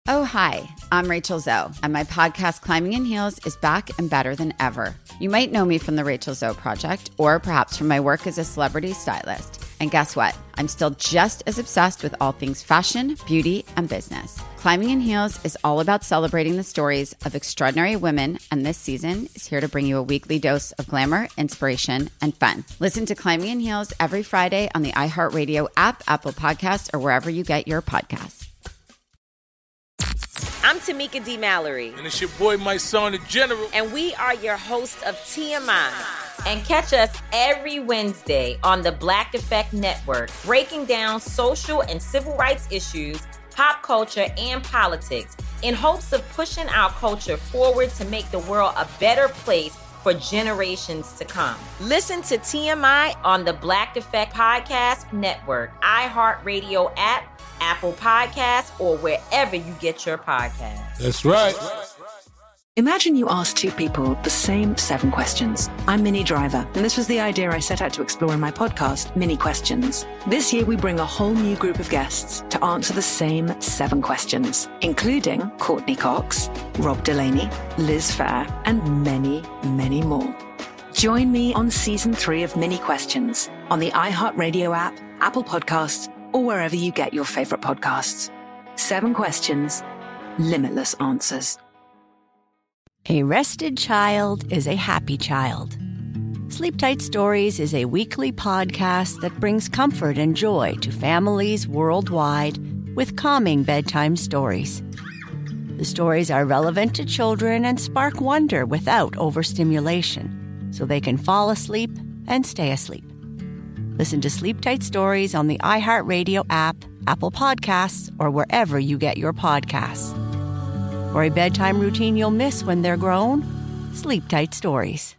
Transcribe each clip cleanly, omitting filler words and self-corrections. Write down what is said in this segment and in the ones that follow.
Oh, hi, I'm Rachel Zoe, and my podcast, Climbing in Heels, is back and better than ever. You might know me from the Rachel Zoe Project, or perhaps from my work as a celebrity stylist. And guess what? I'm still just as obsessed with all things fashion, beauty, and business. Climbing in Heels is all about celebrating the stories of extraordinary women, and this season is here to bring you a weekly dose of glamour, inspiration, and fun. Listen to Climbing in Heels every Friday on the iHeartRadio app, Apple Podcasts, or wherever you get your podcasts. I'm Tamika D. Mallory. And it's your boy, my son, the General. And we are your hosts of TMI. And catch us every Wednesday on the Black Effect Network, breaking down social and civil rights issues, pop culture, and politics in hopes of pushing our culture forward to make the world a better place for generations to come. Listen to TMI on the Black Effect Podcast Network, iHeartRadio app, Apple Podcasts, or wherever you get your podcasts. That's right. Imagine you ask two people the same 7 questions. I'm Minnie Driver, and this was the idea I set out to explore in my podcast, Minnie Questions. This year, we bring a whole new group of guests to answer the same 7 questions, including Courtney Cox, Rob Delaney, Liz Phair, and many, many more. Join me on Season 3 of Minnie Questions on the iHeartRadio app, Apple Podcasts, or wherever you get your favorite podcasts. 7 questions, limitless answers. A rested child is a happy child. Sleep Tight Stories is a weekly podcast that brings comfort and joy to families worldwide with calming bedtime stories. The stories are relevant to children and spark wonder without overstimulation, so they can fall asleep and stay asleep. Listen to Sleep Tight Stories on the iHeartRadio app, Apple Podcasts, or wherever you get your podcasts. For a bedtime routine you'll miss when they're grown, Sleep Tight Stories.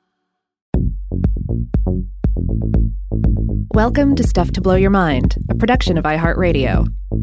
Welcome to Stuff to Blow Your Mind, a production of iHeartRadio.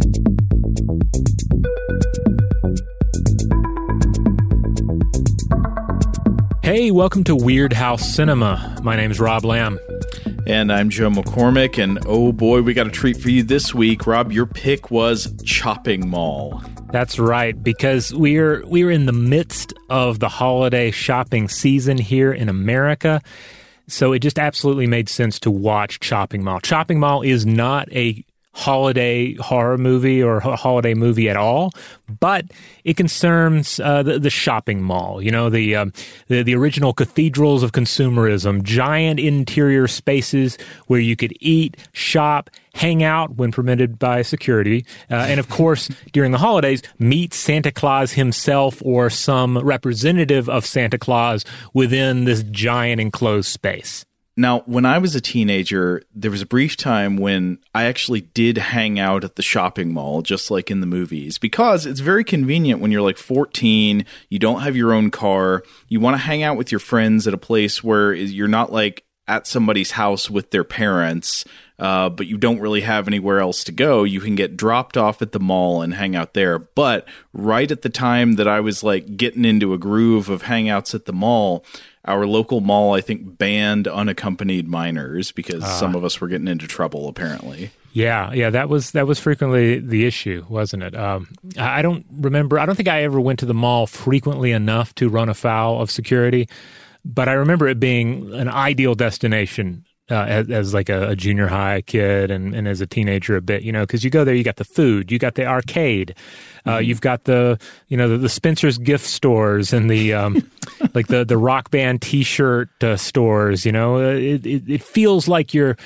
Hey, welcome to Weird House Cinema. My name's Rob Lamb. And I'm Joe McCormick, and oh boy, we got a treat for you this week. Rob, your pick was Chopping Mall. That's right, because we're in the midst of the holiday shopping season here in America, so it just absolutely made sense to watch Chopping Mall. Chopping Mall is not a holiday horror movie or a holiday movie at all, but it concerns the shopping mall. You know, the original cathedrals of consumerism, giant interior spaces where you could eat, shop, hang out when permitted by security, and of course, during the holidays, meet Santa Claus himself or some representative of Santa Claus within this giant enclosed space. Now, when I was a teenager, there was a brief time when I actually did hang out at the shopping mall, just like in the movies, because it's very convenient when you're like 14, you don't have your own car, you want to hang out with your friends at a place where you're not like at somebody's house with their parents, but you don't really have anywhere else to go. You can get dropped off at the mall and hang out there. But right at the time that I was like getting into a groove of hangouts at the mall, our local mall, I think, banned unaccompanied minors because some of us were getting into trouble, apparently. Yeah, that was frequently the issue, wasn't it? I don't remember. I don't think I ever went to the mall frequently enough to run afoul of security, but I remember it being an ideal destination as like a junior high kid and as a teenager a bit, you know, because you go there, you got the food, you got the arcade, you've got the Spencer's gift stores and the like the Rock Band T-shirt stores. You know, it feels like you're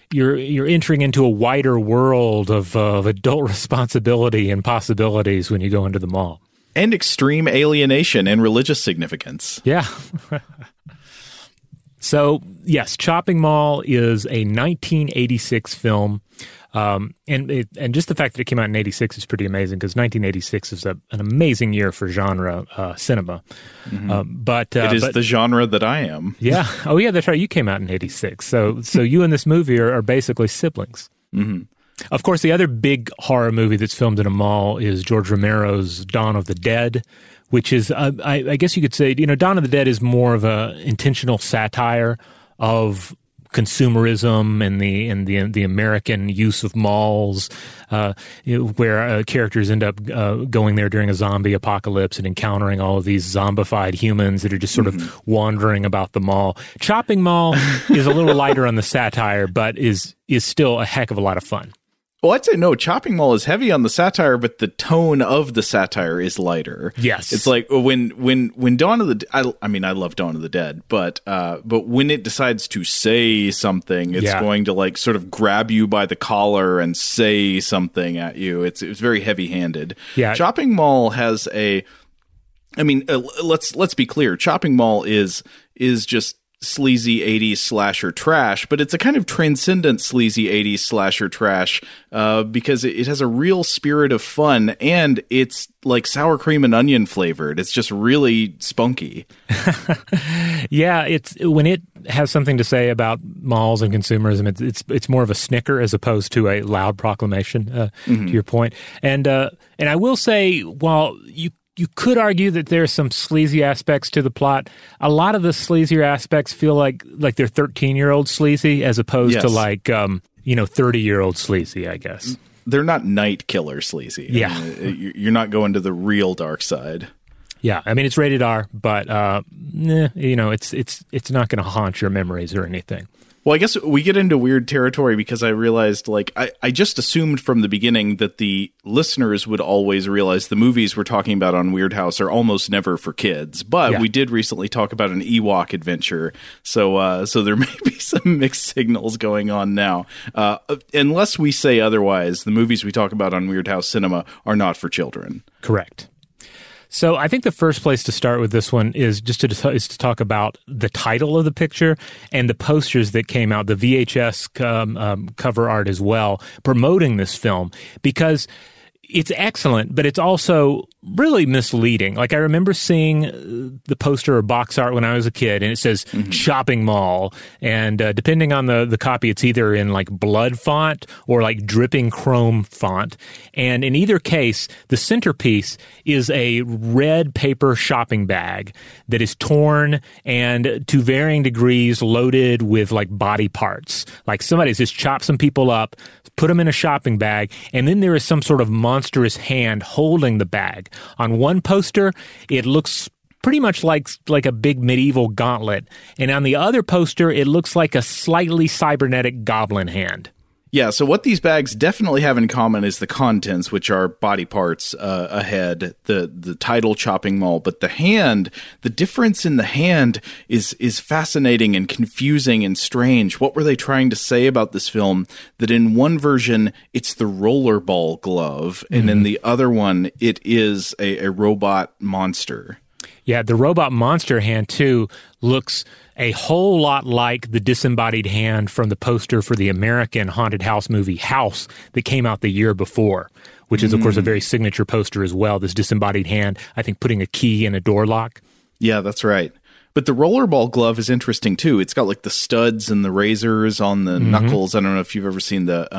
entering into a wider world of adult responsibility and possibilities when you go into the mall. And extreme alienation and religious significance. Yeah. So, yes, Chopping Mall is a 1986 film, and just the fact that it came out in 86 is pretty amazing because 1986 is an amazing year for genre cinema. Mm-hmm. But it is the genre that I am. Yeah. Oh, yeah, that's right. You came out in 86. So you and this movie are basically siblings. Mm-hmm. Of course, the other big horror movie that's filmed in a mall is George Romero's Dawn of the Dead, which is, I guess you could say, you know, Dawn of the Dead is more of a intentional satire of consumerism and the American use of malls, where characters end up going there during a zombie apocalypse and encountering all of these zombified humans that are just sort of wandering about the mall. Chopping Mall is a little lighter on the satire, but is still a heck of a lot of fun. Well, I'd say no. Chopping Mall is heavy on the satire, but the tone of the satire is lighter. Yes, it's like when Dawn of the I love Dawn of the Dead, but when it decides to say something, it's going to like sort of grab you by the collar and say something at you. It's very heavy handed. Yeah, Chopping Mall has a. I mean, let's be clear. Chopping Mall is just sleazy 80s slasher trash, but it's a kind of transcendent sleazy 80s slasher trash because it has a real spirit of fun, and it's like sour cream and onion flavored. It's just really spunky. Yeah, it's when it has something to say about malls and consumerism, it's more of a snicker as opposed to a loud proclamation, to your point. And I will say, while you could argue that there's some sleazy aspects to the plot. A lot of the sleazier aspects feel like they're 13-year-old sleazy as opposed to 30-year-old sleazy, I guess. They're not night killer sleazy. Yeah. I mean, you're not going to the real dark side. Yeah, I mean, it's rated R, but it's not going to haunt your memories or anything. Well, I guess we get into weird territory because I realized, I just assumed from the beginning that the listeners would always realize the movies we're talking about on Weird House are almost never for kids. But we did recently talk about an Ewok adventure, so there may be some mixed signals going on now. Unless we say otherwise, the movies we talk about on Weird House Cinema are not for children. Correct. So I think the first place to start with this one is just to talk about the title of the picture and the posters that came out, the VHS cover art as well, promoting this film, because it's excellent, but it's also really misleading. Like, I remember seeing the poster or box art when I was a kid, and it says Chopping Mall. And depending on the copy, it's either in like blood font or like dripping chrome font. And in either case, the centerpiece is a red paper shopping bag that is torn and to varying degrees loaded with like body parts. Like somebody's just chopped some people up, put them in a shopping bag, and then there is some sort of monstrous hand holding the bag. On one poster, it looks pretty much like a big medieval gauntlet, and on the other poster, it looks like a slightly cybernetic goblin hand. Yeah, so what these bags definitely have in common is the contents, which are body parts, a head, the title Chopping Mall, but the difference in the hand is fascinating and confusing and strange. What were they trying to say about this film? That in one version, it's the rollerball glove, and in the other one, it is a robot monster. Yeah, the robot monster hand, too, looks a whole lot like the disembodied hand from the poster for the American haunted house movie House that came out the year before, which is, of course, a very signature poster as well, this disembodied hand, I think, putting a key in a door lock. Yeah, that's right. But the rollerball glove is interesting, too. It's got, like, the studs and the razors on the knuckles. I don't know if you've ever seen the...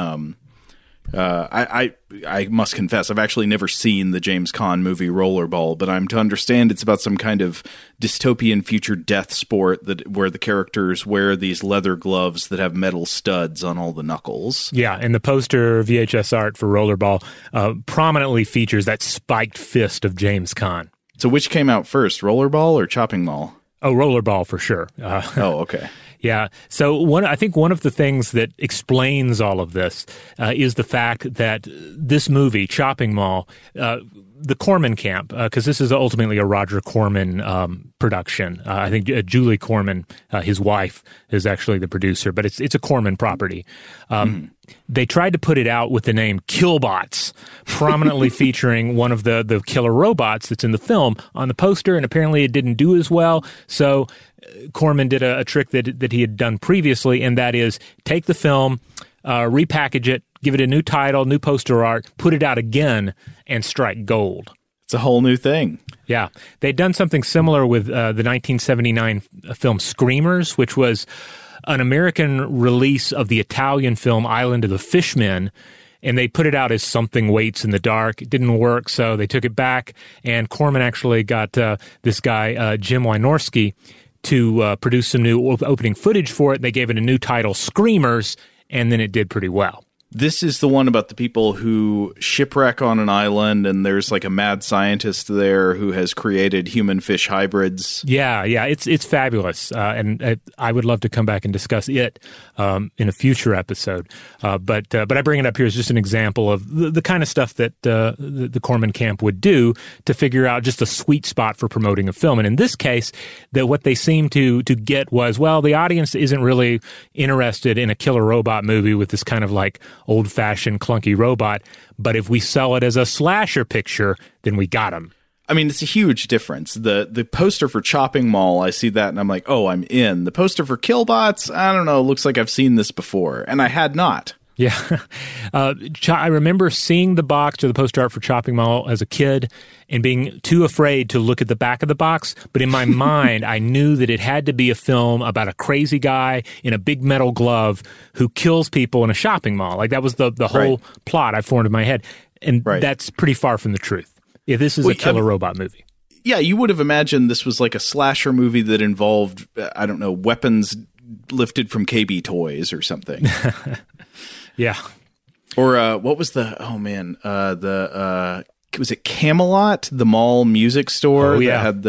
I must confess, I've actually never seen the James Caan movie Rollerball, but I'm to understand it's about some kind of dystopian future death sport where the characters wear these leather gloves that have metal studs on all the knuckles. Yeah, and the poster VHS art for Rollerball prominently features that spiked fist of James Caan. So which came out first, Rollerball or Chopping Mall? Oh, Rollerball for sure. Okay. Yeah. So I think one of the things that explains all of this is the fact that this movie, Chopping Mall, the Corman Camp, because this is ultimately a Roger Corman production. I think Julie Corman, his wife, is actually the producer, but it's a Corman property. They tried to put it out with the name Killbots, prominently featuring one of the killer robots that's in the film on the poster, and apparently it didn't do as well. So Corman did a trick that he had done previously, and that is take the film, repackage it, give it a new title, new poster art, put it out again, and strike gold. It's a whole new thing. Yeah. They'd done something similar with the 1979 film Screamers, which was an American release of the Italian film Island of the Fishmen, and they put it out as Something Waits in the Dark. It didn't work, so they took it back, and Corman actually got this guy, Jim Wynorski, to produce some new opening footage for it. They gave it a new title, Screamers, and then it did pretty well. This is the one about the people who shipwreck on an island, and there's like a mad scientist there who has created human-fish hybrids. Yeah, it's fabulous, and I would love to come back and discuss it in a future episode. But I bring it up here as just an example of the kind of stuff that the Corman camp would do to figure out just a sweet spot for promoting a film. And in this case, that what they seemed to get was, well, the audience isn't really interested in a killer robot movie with this kind of like old-fashioned clunky robot, but if we sell it as a slasher picture, then we got them. I mean, it's a huge difference. The poster for Chopping Mall, I see that and I'm like, oh, I'm in. The poster for Killbots, I don't know, looks like I've seen this before, and I had not. Yeah. I remember seeing the box or the poster art for Chopping Mall as a kid and being too afraid to look at the back of the box. But in my mind, I knew that it had to be a film about a crazy guy in a big metal glove who kills people in a shopping mall. Like that was the whole plot I formed in my head. And that's pretty far from the truth. If this is a killer robot movie. Yeah, you would have imagined this was like a slasher movie that involved, I don't know, weapons lifted from KB Toys or something. Yeah. Or what was was it Camelot, the mall music store that had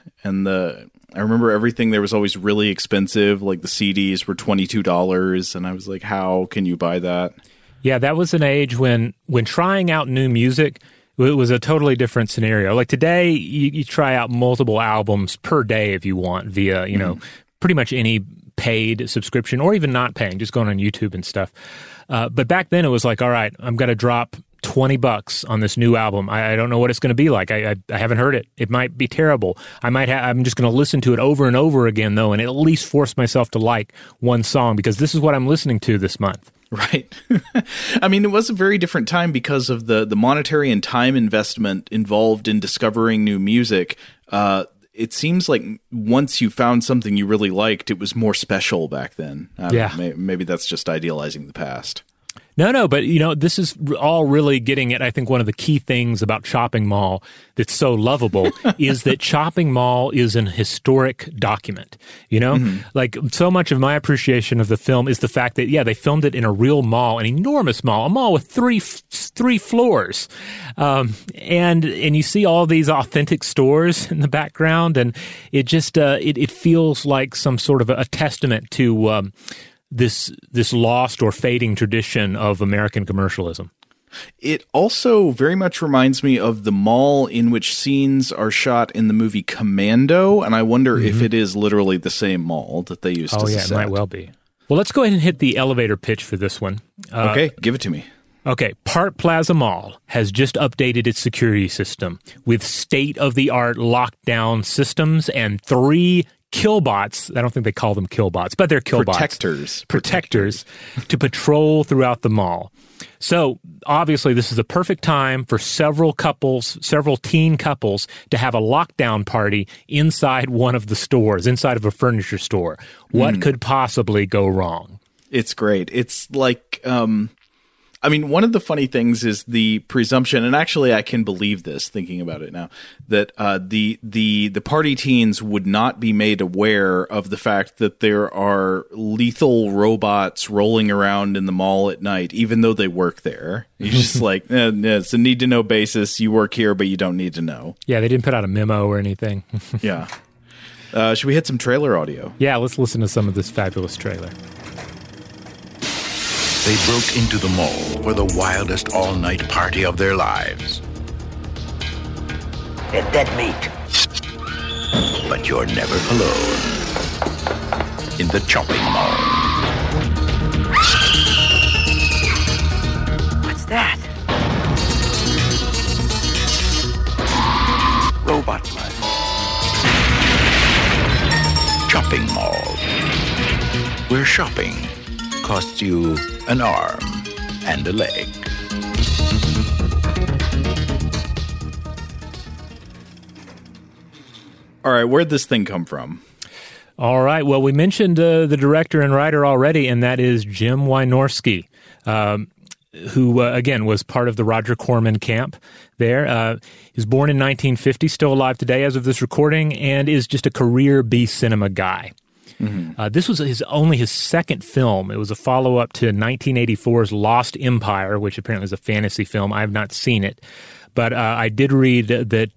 I remember everything there was always really expensive, like the CDs were $22 and I was like, how can you buy that? Yeah, that was an age when trying out new music, it was a totally different scenario. Like today, you try out multiple albums per day if you want via, pretty much any paid subscription or even not paying, just going on YouTube and stuff. But back then it was like, all right, I'm going to drop $20 on this new album. I don't know what it's going to be like. I haven't heard it. It might be terrible. I'm just going to listen to it over and over again though, and at least force myself to like one song because this is what I'm listening to this month. Right. I mean, it was a very different time because of the monetary and time investment involved in discovering new music. It seems like once you found something you really liked, it was more special back then. Maybe that's just idealizing the past. No, but this is all really getting at, I think, one of the key things about Chopping Mall that's so lovable is that Chopping Mall is an historic document, Like, so much of my appreciation of the film is the fact that, they filmed it in a real mall, an enormous mall, a mall with three floors. And you see all these authentic stores in the background, and it just, it feels like some sort of a testament to, this lost or fading tradition of American commercialism. It also very much reminds me of the mall in which scenes are shot in the movie Commando, and I wonder if it is literally the same mall that they used to set. It might well be. Well, let's go ahead and hit the elevator pitch for this one. Okay, give it to me. Okay, Park Plaza Mall has just updated its security system with state-of-the-art lockdown systems and 3 killbots. I don't think they call them killbots, but they're killbots. Protectors to patrol throughout the mall. So obviously this is a perfect time for several teen couples to have a lockdown party inside one of the stores, inside of a furniture store. What could possibly go wrong? It's great. It's like, one of the funny things is the presumption, and actually I can believe this thinking about it now, that the party teens would not be made aware of the fact that there are lethal robots rolling around in the mall at night, even though they work there. You're just like, it's a need-to-know basis. You work here, but you don't need to know. Yeah, they didn't put out a memo or anything. Yeah. Should we hit some trailer audio? Yeah, let's listen to some of this fabulous trailer. They broke into the mall for the wildest all-night party of their lives. They're dead meat. But you're never alone in the Chopping Mall. What's that? Robot blood. Chopping Mall, where shopping costs you an arm and a leg. All right, where'd this thing come from? All right, well, we mentioned the director and writer already, and that is Jim Wynorski. who again, was part of the Roger Corman camp there. He was born in 1950, still alive today as of this recording, and is just a career B cinema guy. Mm-hmm. This was only his second film. It was a follow-up to 1984's Lost Empire, which apparently is a fantasy film. I have not seen it. But I did read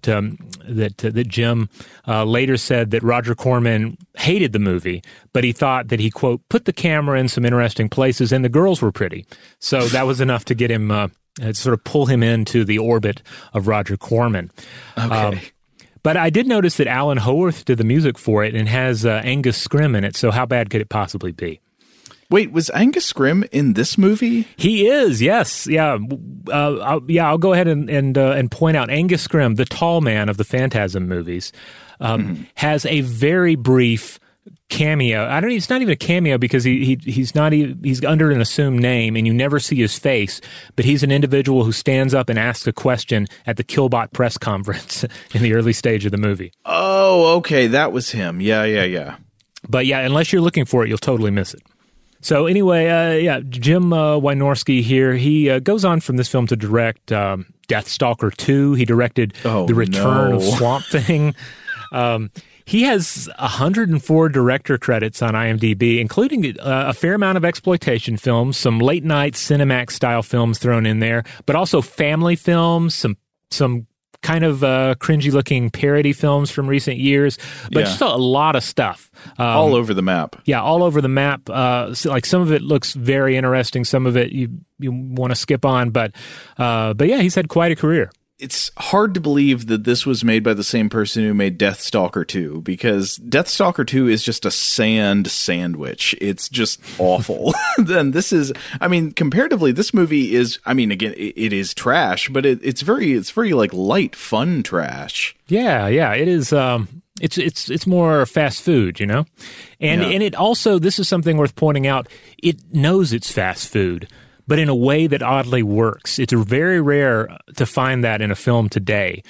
that Jim later said that Roger Corman hated the movie, but he thought that he, quote, put the camera in some interesting places and the girls were pretty. So that was enough to get him, sort of pull him into the orbit of Roger Corman. Okay. But I did notice that Alan Howarth did the music for it and has Angus Scrimm in it, so how bad could it possibly be? Wait, was Angus Scrimm in this movie? He is, yes. Yeah. I'll go ahead and point out Angus Scrimm, the tall man of the Phantasm movies, has a very brief cameo. It's not even a cameo because he's under an assumed name and you never see his face, but he's an individual who stands up and asks a question at the Killbot press conference in the early stage of the movie. Oh, okay. That was him. Yeah. But yeah, unless you're looking for it, you'll totally miss it. So anyway, Jim Wynorski here, he goes on from this film to direct Deathstalker 2. He directed The Return of Swamp Thing. He has 104 director credits on IMDb, including a fair amount of exploitation films, some late-night Cinemax-style films thrown in there, but also family films, some kind of cringy-looking parody films from recent years, but just a lot of stuff. All over the map. Yeah, all over the map. Like some of it looks very interesting. Some of it you want to skip on, but yeah, he's had quite a career. It's hard to believe that this was made by the same person who made Deathstalker 2, because Deathstalker 2 is just a sand sandwich. It's just awful. Then this is, comparatively, this movie is, again, it is trash, but it's very like light, fun trash. Yeah, it is. It's more fast food, and it also, this is something worth pointing out. It knows it's fast food, but in a way that oddly works. It's very rare to find that in a film today.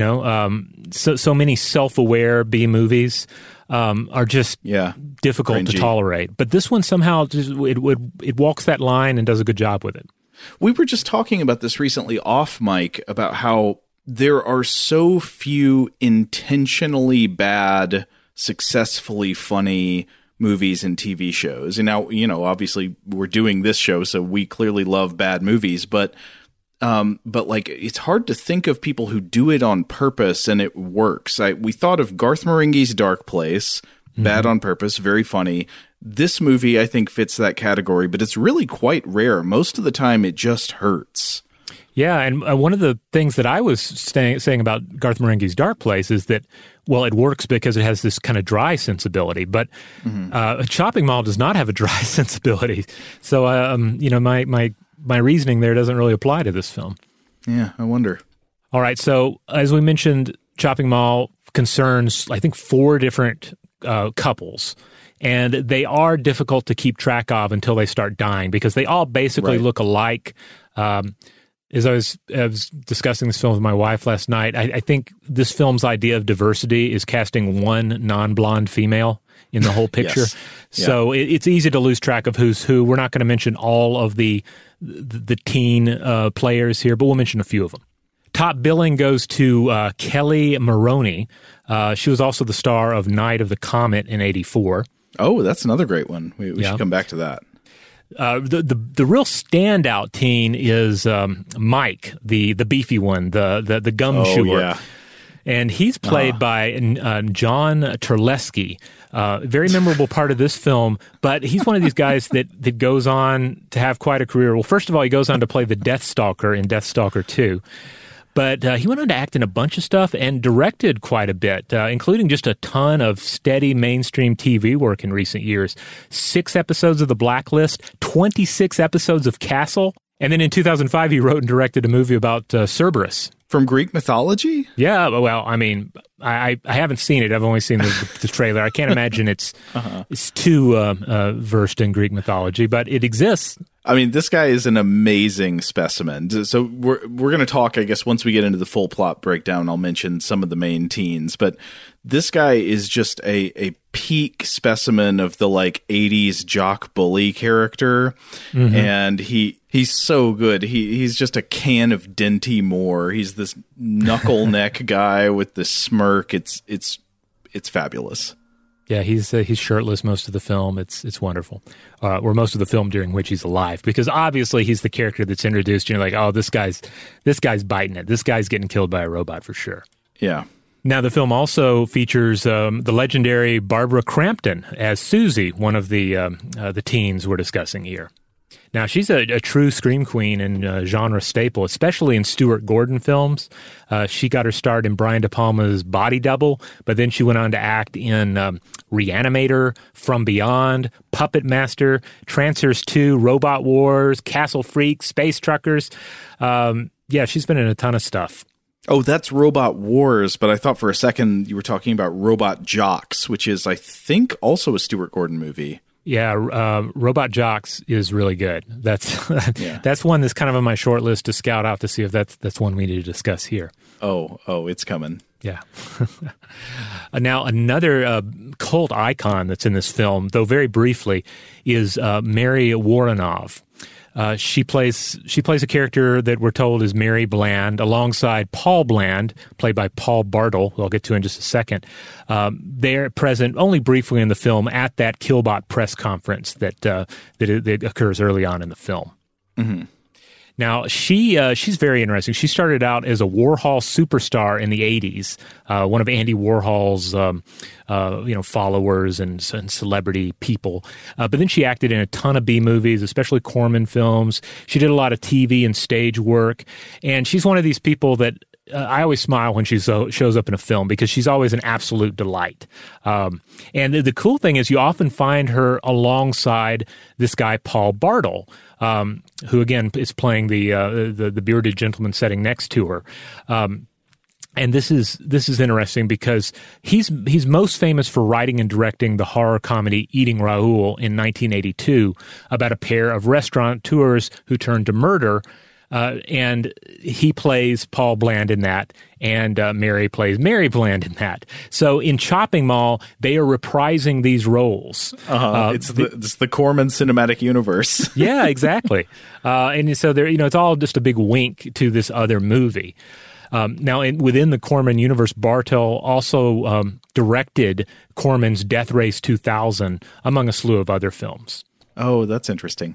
So many self-aware B movies are just difficult cringy to tolerate. But this one somehow just it walks that line and does a good job with it. We were just talking about this recently off mic about how there are so few intentionally bad, successfully funny movies and TV shows. And now, obviously we're doing this show, so we clearly love bad movies, but like it's hard to think of people who do it on purpose and it works. We thought of Garth Marenghi's Dark Place, bad on purpose, very funny. This movie, I think, fits that category, but it's really quite rare. Most of the time, it just hurts. Yeah, and one of the things that I was saying about Garth Marenghi's Dark Place is that, well, it works because it has this kind of dry sensibility, but Chopping Mall does not have a dry sensibility. So, my reasoning there doesn't really apply to this film. Yeah, I wonder. All right, so as we mentioned, Chopping Mall concerns, I think, 4 different couples. And they are difficult to keep track of until they start dying because they all basically look alike. As I was discussing this film with my wife last night, I think this film's idea of diversity is casting one non-blonde female in the whole picture. Yes. So it's easy to lose track of who's who. We're not going to mention all of the teen players here, but we'll mention a few of them. Top billing goes to Kelly Maroney. She was also the star of Night of the Comet in '84. Oh, that's another great one. We should come back to that. The real standout teen is Mike, the beefy one, the gumshoer. Oh, yeah. And he's played by John Terlesky. Very memorable part of this film, but he's one of these guys that goes on to have quite a career. Well, first of all, he goes on to play the Deathstalker in Deathstalker 2. But he went on to act in a bunch of stuff and directed quite a bit, including just a ton of steady mainstream TV work in recent years. 6 episodes of The Blacklist, 26 episodes of Castle, and then in 2005 he wrote and directed a movie about Cerberus. From Greek mythology? Yeah, well, I haven't seen it. I've only seen the trailer. I can't imagine it's too versed in Greek mythology, but it exists. This guy is an amazing specimen. So we're going to talk, I guess, once we get into the full plot breakdown, I'll mention some of the main teens. But this guy is just a peak specimen of the like 80s jock bully character. And he's so good. He's just a can of Dinty Moore. He's this knuckle neck guy with this smirk. It's fabulous. Yeah, he's shirtless most of the film. It's wonderful, or most of the film during which he's alive, because obviously he's the character that's introduced. And you're like, oh, this guy's biting it. This guy's getting killed by a robot for sure. Yeah. Now, the film also features the legendary Barbara Crampton as Susie, one of the teens we're discussing here. Now, she's a true scream queen and genre staple, especially in Stuart Gordon films. She got her start in Brian De Palma's Body Double, but then she went on to act in Reanimator, From Beyond, Puppet Master, Trancers 2, Robot Wars, Castle Freak, Space Truckers. Yeah, she's been in a ton of stuff. Oh, that's Robot Wars, but I thought for a second you were talking about Robot Jocks, which is, I think, also a Stuart Gordon movie. Yeah, Robot Jocks is really good. That's that's one that's kind of on my short list to scout out to see if that's one we need to discuss here. Oh, it's coming. Yeah. Now, another cult icon that's in this film, though very briefly, is Mary Woronov. She plays a character that we're told is Mary Bland, alongside Paul Bland, played by Paul Bartle, who I'll get to in just a second. They're present only briefly in the film at that Killbot press conference that occurs early on in the film. Mm-hmm. Now, she's very interesting. She started out as a Warhol superstar in the 80s, one of Andy Warhol's followers and celebrity people. But then she acted in a ton of B movies, especially Corman films. She did a lot of TV and stage work. And she's one of these people that I always smile when she shows up in a film, because she's always an absolute delight. And the cool thing is you often find her alongside this guy, Paul Bartle, who, again, is playing the bearded gentleman sitting next to her. And this is interesting because he's most famous for writing and directing the horror comedy Eating Raoul in 1982, about a pair of restaurateurs who turn to murder. And he plays Paul Bland in that, and Mary plays Mary Bland in that. So in Chopping Mall, they are reprising these roles. It's the Corman cinematic universe. Yeah, exactly. And so there, it's all just a big wink to this other movie. Now, within the Corman universe, Bartel also directed Corman's Death Race 2000, among a slew of other films. Oh, that's interesting.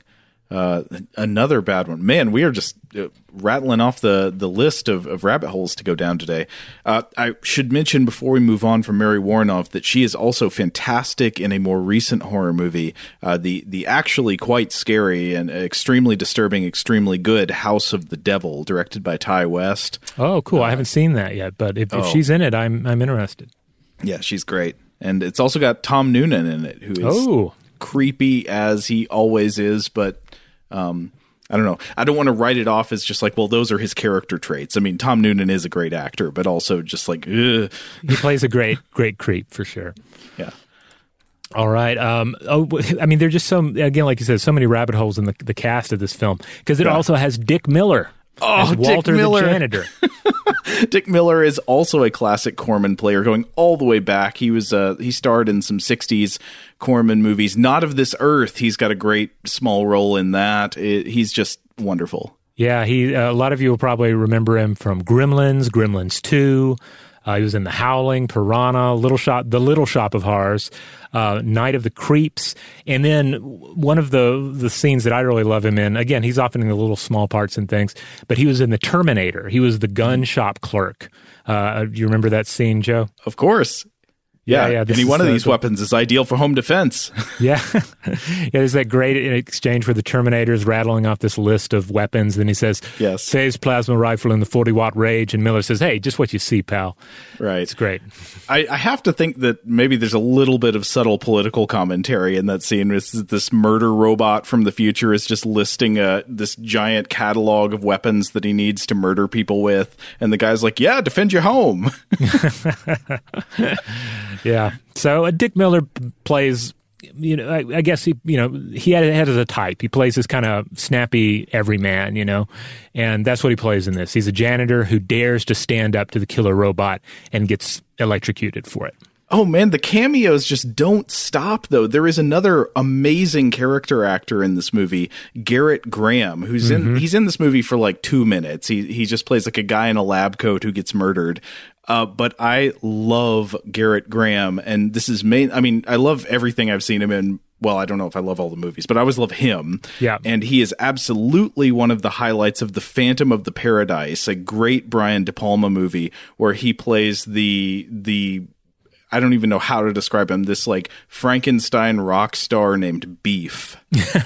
Another bad one. Man, we are just rattling off the list of rabbit holes to go down today. I should mention before we move on from Mary Woronov that she is also fantastic in a more recent horror movie, the actually quite scary and extremely disturbing, extremely good House of the Devil, directed by Ty West. Oh, cool. I haven't seen that yet, but if she's in it, I'm interested. Yeah, she's great. And it's also got Tom Noonan in it, who is creepy as he always is, but I don't know. I don't want to write it off as just like, well, those are his character traits. I mean, Tom Noonan is a great actor, but also just like, ugh. He plays a great creep for sure. Yeah. All right. I mean, there's just again, like you said, so many rabbit holes in the cast of this film, because it also has Dick Miller. Oh, Walter Dick Miller. the janitor. Dick Miller is also a classic Corman player, going all the way back. He starred in some 60s Corman movies. Not of This Earth. He's got a great small role in that. He's just wonderful. Yeah, a lot of you will probably remember him from Gremlins 2. He was in The Howling, Piranha, The Little Shop of Horrors, Night of the Creeps, and then one of the scenes that I really love him in, again, he's often in the little small parts and things, but he was in The Terminator. He was the gun shop clerk. Do you remember that scene, Joe? Of course. Yeah. Any one of these weapons is ideal for home defense. Yeah. There's that great exchange where the Terminator's rattling off this list of weapons. Then he says, yes, phase plasma rifle and the 40-watt rage. And Miller says, hey, just what you see, pal. Right. It's great. I have to think that maybe there's a little bit of subtle political commentary in that scene. This murder robot from the future is just listing this giant catalog of weapons that he needs to murder people with. And the guy's like, yeah, defend your home. Yeah. So Dick Miller plays, I guess he had as a type. He plays this kind of snappy everyman, and that's what he plays in this. He's a janitor who dares to stand up to the killer robot and gets electrocuted for it. Oh man, the cameos just don't stop though. There is another amazing character actor in this movie, Garrett Graham, who's he's in this movie for like 2 minutes. He just plays like a guy in a lab coat who gets murdered. But I love Garrett Graham, and this is I love everything I've seen him in. Well, I don't know if I love all the movies, but I always love him. Yeah. And he is absolutely one of the highlights of The Phantom of the Paradise, a great Brian De Palma movie where he plays the I don't even know how to describe him, this like Frankenstein rock star named Beef.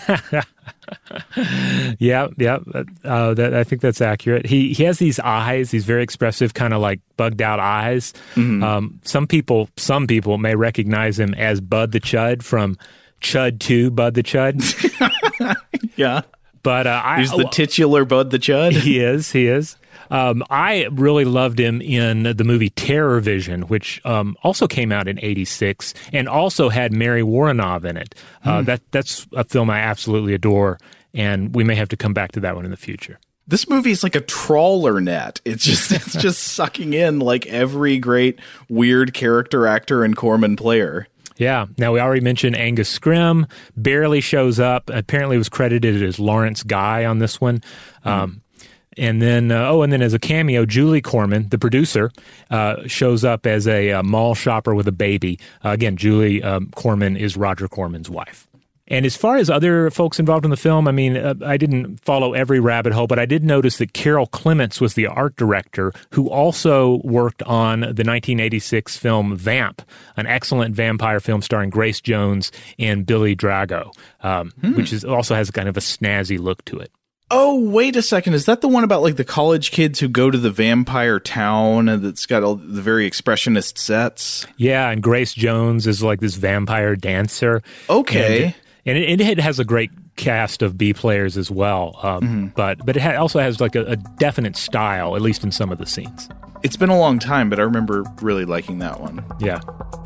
Yeah. I think that's accurate. He has these eyes, these very expressive kind of like bugged out eyes. Mm-hmm. Some people may recognize him as Bud the Chud from Chud 2, Bud the Chud. Yeah. But he's the titular Bud the Chud. He is. I really loved him in the movie Terror Vision, which also came out in '86 and also had Mary Woronov in it. That's a film I absolutely adore, and we may have to come back to that one in the future. This movie is like a trawler net. It's just sucking in like every great weird character actor and Corman player. Yeah. Now, we already mentioned Angus Scrimm, barely shows up. Apparently was credited as Lawrence Guy on this one. And then as a cameo, Julie Corman, the producer, shows up as a mall shopper with a baby. Again, Julie Corman is Roger Corman's wife. And as far as other folks involved in the film, I mean, I didn't follow every rabbit hole, but I did notice that Carol Clements was the art director who also worked on the 1986 film Vamp, an excellent vampire film starring Grace Jones and Billy Drago, which also has kind of a snazzy look to it. Oh, wait a second. Is that the one about like the college kids who go to the vampire town and that's got all the very expressionist sets? Yeah, and Grace Jones is like this vampire dancer. Okay. And it has a great cast of B players as well, but it also has like a definite style, at least in some of the scenes. It's been a long time, but I remember really liking that one. Yeah.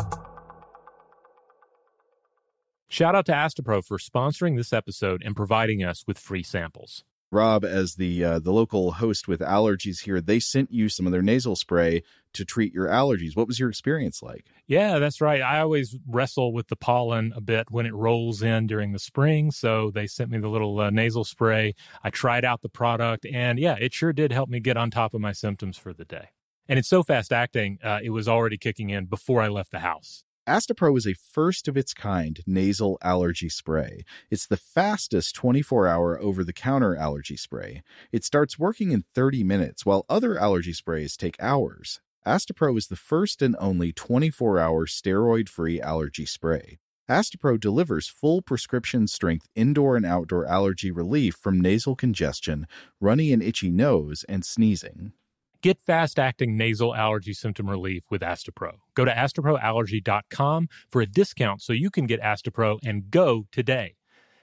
Shout out to Astepro for sponsoring this episode and providing us with free samples. Rob, as the local host with allergies here, they sent you some of their nasal spray to treat your allergies. What was your experience like? Yeah, that's right. I always wrestle with the pollen a bit when it rolls in during the spring, so they sent me the little nasal spray. I tried out the product, and yeah, it sure did help me get on top of my symptoms for the day. And it's so fast-acting, it was already kicking in before I left the house. Astepro is a first-of-its-kind nasal allergy spray. It's the fastest 24-hour over-the-counter allergy spray. It starts working in 30 minutes, while other allergy sprays take hours. Astepro is the first and only 24-hour steroid-free allergy spray. Astepro delivers full prescription-strength indoor and outdoor allergy relief from nasal congestion, runny and itchy nose, and sneezing. Get fast-acting nasal allergy symptom relief with Astepro. Go to asteproallergy.com for a discount so you can get Astepro and go today.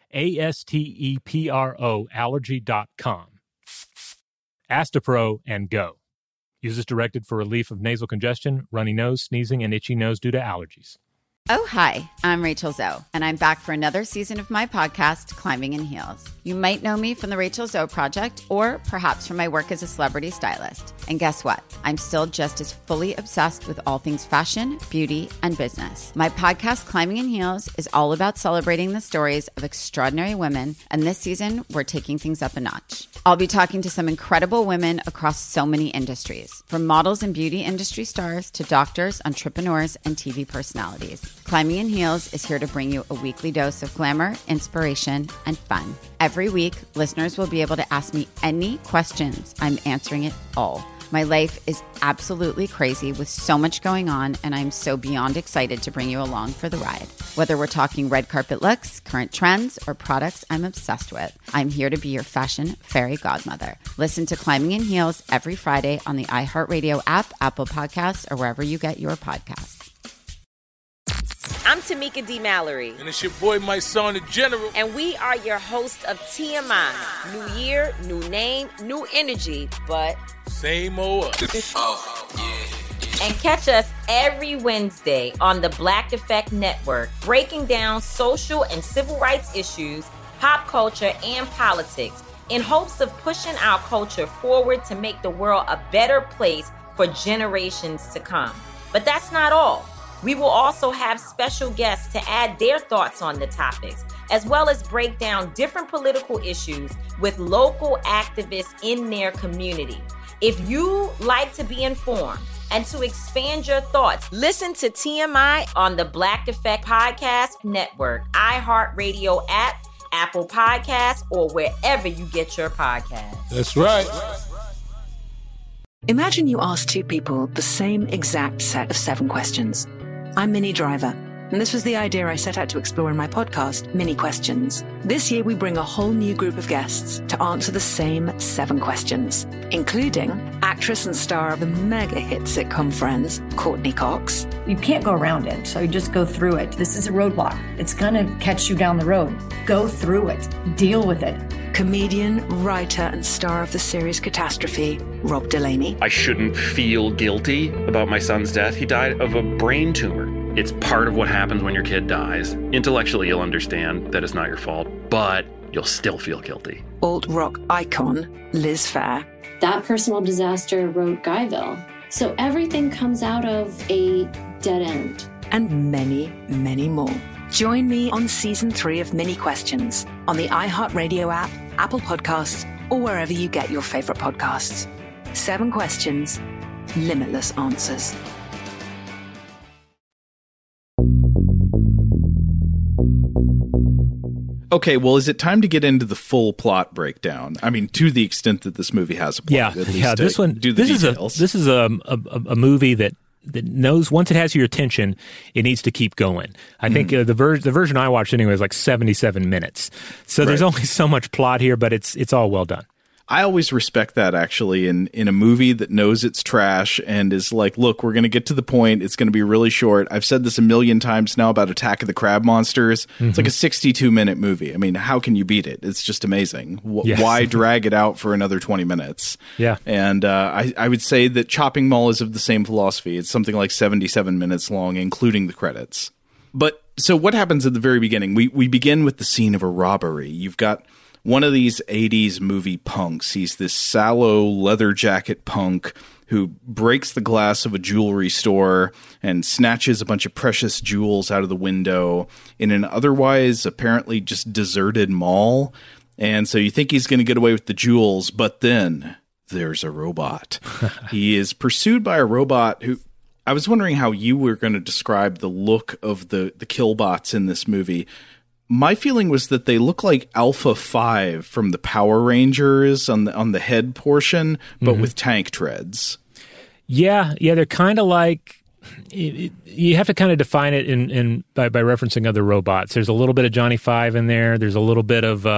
ASTEPRO allergy.com. Astepro and go. Use as directed for relief of nasal congestion, runny nose, sneezing, and itchy nose due to allergies. Oh, hi, I'm Rachel Zoe, and I'm back for another season of my podcast, Climbing in Heels. You might know me from the Rachel Zoe Project, or perhaps from my work as a celebrity stylist. And guess what? I'm still just as fully obsessed with all things fashion, beauty, and business. My podcast, Climbing in Heels, is all about celebrating the stories of extraordinary women, and this season, we're taking things up a notch. I'll be talking to some incredible women across so many industries, from models and beauty industry stars to doctors, entrepreneurs, and TV personalities. Climbing in Heels is here to bring you a weekly dose of glamour, inspiration, and fun. Every week, listeners will be able to ask me any questions. I'm answering it all. My life is absolutely crazy with so much going on, and I'm so beyond excited to bring you along for the ride. Whether we're talking red carpet looks, current trends, or products I'm obsessed with, I'm here to be your fashion fairy godmother. Listen to Climbing in Heels every Friday on the iHeartRadio app, Apple Podcasts, or wherever you get your podcasts. I'm Tamika D. Mallory. And it's your boy, my son, the General. And we are your host of TMI. New year, new name, new energy, but same old us. Oh, yeah. And catch us every Wednesday on the Black Effect Network, breaking down social and civil rights issues, pop culture, and politics in hopes of pushing our culture forward to make the world a better place for generations to come. But that's not all. We will also have special guests to add their thoughts on the topics, as well as break down different political issues with local activists in their community. If you like to be informed and to expand your thoughts, listen to TMI on the Black Effect Podcast Network, iHeartRadio app, Apple Podcasts, or wherever you get your podcasts. That's right. Imagine you ask two people the same exact set of 7 questions. I'm Minnie Driver, and this was the idea I set out to explore in my podcast, Mini Questions. This year, we bring a whole new group of guests to answer the same 7 questions, including actress and star of the mega hit sitcom Friends, Courtney Cox. You can't go around it, so you just go through it. This is a roadblock. It's going to catch you down the road. Go through it. Deal with it. Comedian, writer, and star of the series Catastrophe, Rob Delaney. I shouldn't feel guilty about my son's death. He died of a brain tumor. It's part of what happens when your kid dies. Intellectually, you'll understand that it's not your fault, but you'll still feel guilty. Alt-rock icon, Liz Phair. That personal disaster wrote Guyville. So everything comes out of a dead end. And many, many more. Join me on Season 3 of Mini Questions on the iHeartRadio app, Apple Podcasts, or wherever you get your favorite podcasts. 7 questions, limitless answers. Okay, well, is it time to get into the full plot breakdown? I mean, to the extent that this movie has a plot. Yeah. This is a movie that knows once it has your attention, it needs to keep going. I think the version I watched anyway is like 77 minutes. So there's only so much plot here, but it's all well done. I always respect that, actually, in a movie that knows it's trash and is like, look, we're going to get to the point. It's going to be really short. I've said this a million times now about Attack of the Crab Monsters. It's like a 62-minute movie. I mean, how can you beat it? It's just amazing. Yes. Why drag it out for another 20 minutes? Yeah. And I would say that Chopping Mall is of the same philosophy. It's something like 77 minutes long, including the credits. But so what happens at the very beginning? We begin with the scene of a robbery. You've got one of these 80s movie punks. He's this sallow leather jacket punk who breaks the glass of a jewelry store and snatches a bunch of precious jewels out of the window in an otherwise apparently just deserted mall. And so you think he's going to get away with the jewels, but then there's a robot. He is pursued by a robot who... I was wondering how you were going to describe the look of the killbots in this movie. My feeling was that they look like Alpha 5 from the Power Rangers on the head portion, but with tank treads. Yeah, they're kind of like... You have to kind of define it by referencing other robots. There's a little bit of Johnny Five in there. There's a little bit of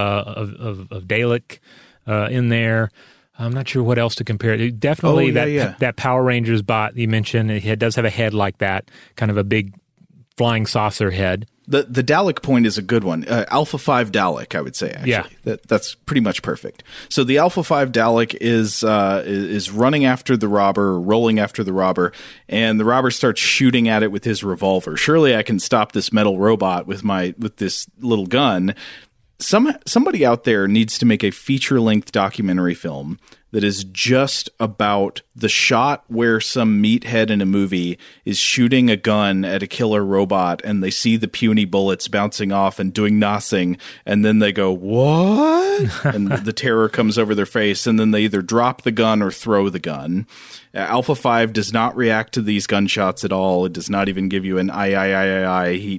Dalek in there. I'm not sure what else to compare it to. Definitely that Power Rangers bot you mentioned, it does have a head like that, kind of a big flying saucer head. The Dalek point is a good one. Alpha 5 Dalek, I would say, actually. Yeah. That's pretty much perfect. So the Alpha 5 Dalek is running after the robber, rolling after the robber, and the robber starts shooting at it with his revolver. Surely I can stop this metal robot with this little gun. Somebody out there needs to make a feature-length documentary film that is just about the shot where some meathead in a movie is shooting a gun at a killer robot and they see the puny bullets bouncing off and doing nothing, and then they go, what? And the terror comes over their face, and then they either drop the gun or throw the gun. Alpha 5 does not react to these gunshots at all. It does not even give you an aye. He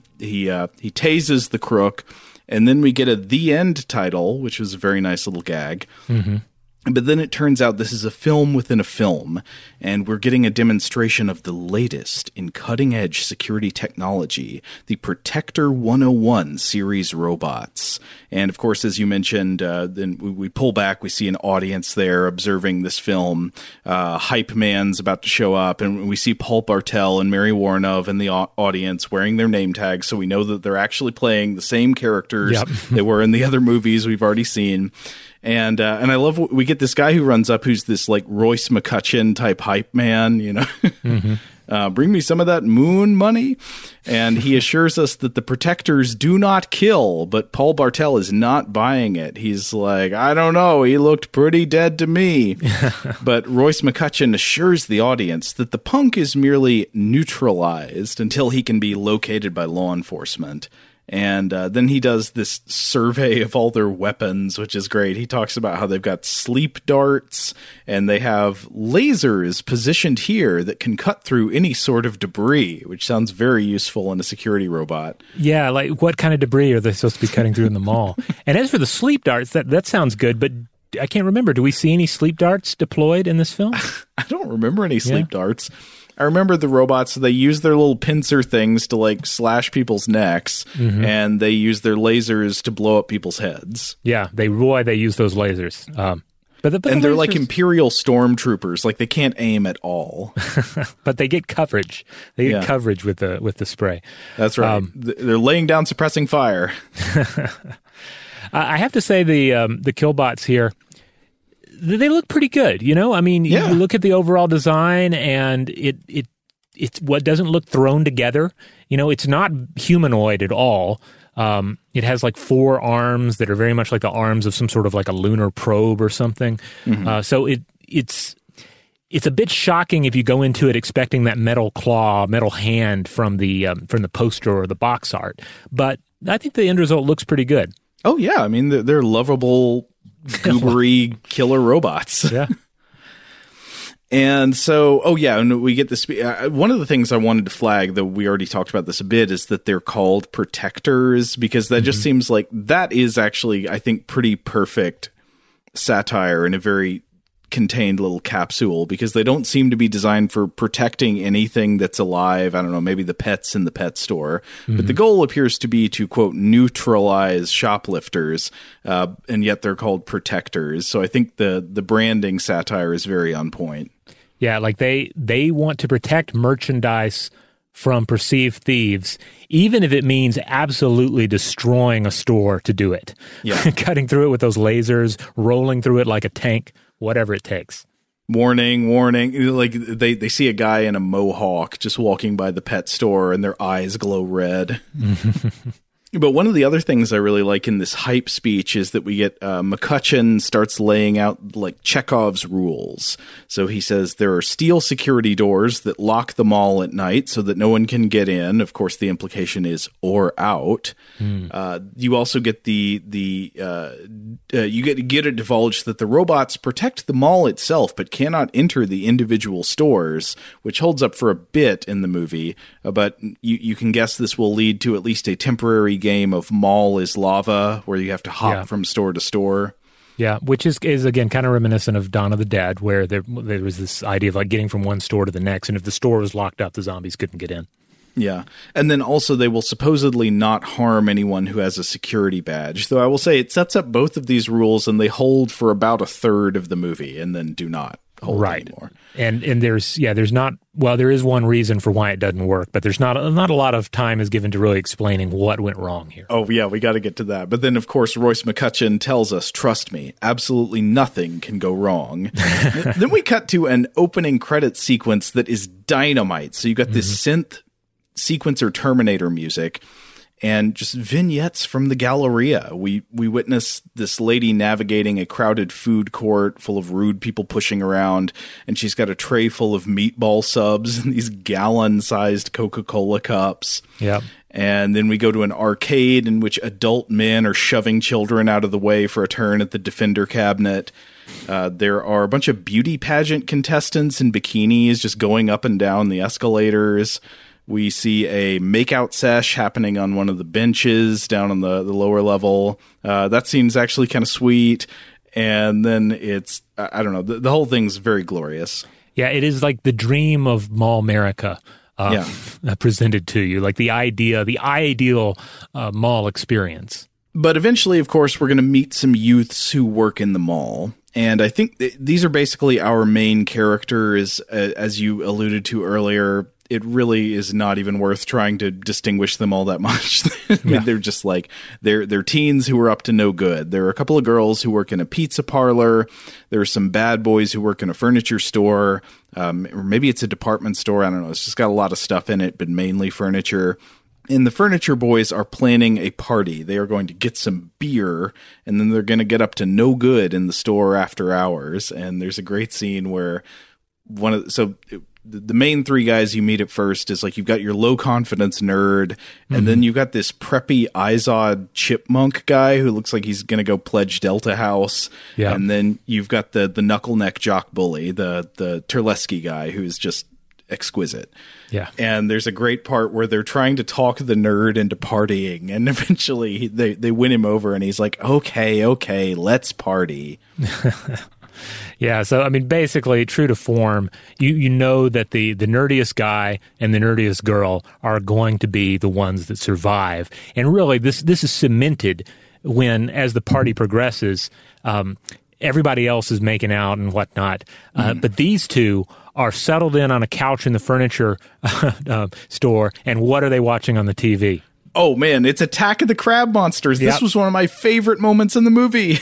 tases the crook. And then we get a The End title, which was a very nice little gag. Mm-hmm. But then it turns out this is a film within a film, and we're getting a demonstration of the latest in cutting-edge security technology, the Protector 101 series robots. And, of course, as you mentioned, then we pull back, we see an audience there observing this film. Hype Man's about to show up, and we see Paul Bartel and Mary Warrenov in the audience wearing their name tags, so we know that they're actually playing the same characters they were in the other movies we've already seen. And I love we get this guy who runs up who's this like Royce McCutcheon type hype man, you know. Mm-hmm. Bring me some of that moon money. And he assures us that the protectors do not kill, but Paul Bartel is not buying it. He's like, I don't know, he looked pretty dead to me. But Royce McCutcheon assures the audience that the punk is merely neutralized until he can be located by law enforcement. And then he does this survey of all their weapons, which is great. He talks about how they've got sleep darts and they have lasers positioned here that can cut through any sort of debris, which sounds very useful in a security robot. Yeah, like what kind of debris are they supposed to be cutting through in the mall? And as for the sleep darts, that sounds good, but I can't remember. Do we see any sleep darts deployed in this film? I don't remember any sleep darts. I remember the robots, they use their little pincer things to like slash people's necks, and they use their lasers to blow up people's heads. Yeah, they use those lasers. But they're like Imperial stormtroopers, like they can't aim at all. But they get coverage. They get coverage with the spray. That's right. They're laying down suppressing fire. I have to say the Killbots here, they look pretty good, you know? I mean, you look at the overall design and it's what doesn't look thrown together. You know, it's not humanoid at all. It has like 4 arms that are very much like the arms of some sort of like a lunar probe or something. Mm-hmm. So it's a bit shocking if you go into it expecting that metal hand from the poster or the box art. But I think the end result looks pretty good. Oh, yeah. I mean, they're lovable, goobery killer robots. Yeah. And so, and we get this. One of the things I wanted to flag, though we already talked about this a bit, is that they're called protectors, because that just seems like that is actually, I think, pretty perfect satire in a very contained little capsule, because they don't seem to be designed for protecting anything that's alive. I don't know, maybe the pets in the pet store. But the goal appears to be to, quote, neutralize shoplifters, and yet they're called protectors. So I think the branding satire is very on point. Yeah, like they want to protect merchandise from perceived thieves, even if it means absolutely destroying a store to do it. Yeah. Cutting through it with those lasers, rolling through it like a tank, whatever it takes. Warning. Like they see a guy in a mohawk just walking by the pet store and their eyes glow red. But one of the other things I really like in this hype speech is that we get McCutcheon starts laying out like Chekhov's rules. So he says there are steel security doors that lock the mall at night so that no one can get in. Of course, the implication is or out. You also get you get it divulged that the robots protect the mall itself, but cannot enter the individual stores, which holds up for a bit in the movie. But you can guess this will lead to at least a temporary game of Mall is Lava, where you have to hop from store to store. Yeah, which is again kind of reminiscent of Dawn of the Dead, where there was this idea of like getting from one store to the next, and if the store was locked up, the zombies couldn't get in. Yeah, and then also they will supposedly not harm anyone who has a security badge. Though I will say it sets up both of these rules, and they hold for about a third of the movie, and then do not hold anymore. And there's not, well, there is one reason for why it doesn't work, but there's not a lot of time is given to really explaining what went wrong here. Oh yeah, we got to get to that. But then of course Royce McCutcheon tells us, trust me, absolutely nothing can go wrong. Then we cut to an opening credits sequence that is dynamite. So you got this synth sequencer Terminator music and just vignettes from the Galleria. We witness this lady navigating a crowded food court full of rude people pushing around, and she's got a tray full of meatball subs and these gallon-sized Coca-Cola cups. Yeah. And then we go to an arcade in which adult men are shoving children out of the way for a turn at the Defender cabinet. There are a bunch of beauty pageant contestants in bikinis just going up and down the escalators. We see a makeout sesh happening on one of the benches down on the lower level. That seems actually kind of sweet. And then it's, I don't know, the whole thing's very glorious. Yeah, it is like the dream of Mall America presented to you, like the ideal mall experience. But eventually, of course, we're going to meet some youths who work in the mall. And I think these are basically our main characters, as you alluded to earlier. it really is not even worth trying to distinguish them all that much. I mean, they're just like, they're teens who are up to no good. There are a couple of girls who work in a pizza parlor. There are some bad boys who work in a furniture store. Or maybe it's a department store. I don't know. It's just got a lot of stuff in it, but mainly furniture. And the furniture boys are planning a party. They are going to get some beer, and then they're going to get up to no good in the store after hours. And there's a great scene where the main three guys you meet at first is like, you've got your low confidence nerd, and then you've got this preppy Izod chipmunk guy who looks like he's going to go pledge Delta House. Yeah. And then you've got the knuckle neck jock bully, the Terlesky guy who's just exquisite. Yeah. And there's a great part where they're trying to talk the nerd into partying, and eventually they win him over, and he's like, okay, let's party. Yeah, so I mean, basically, true to form, you know that the nerdiest guy and the nerdiest girl are going to be the ones that survive. And really, this is cemented when, as the party progresses, everybody else is making out and whatnot. But these two are settled in on a couch in the furniture store, and what are they watching on the TV? Oh, man, it's Attack of the Crab Monsters. Yep. This was one of my favorite moments in the movie.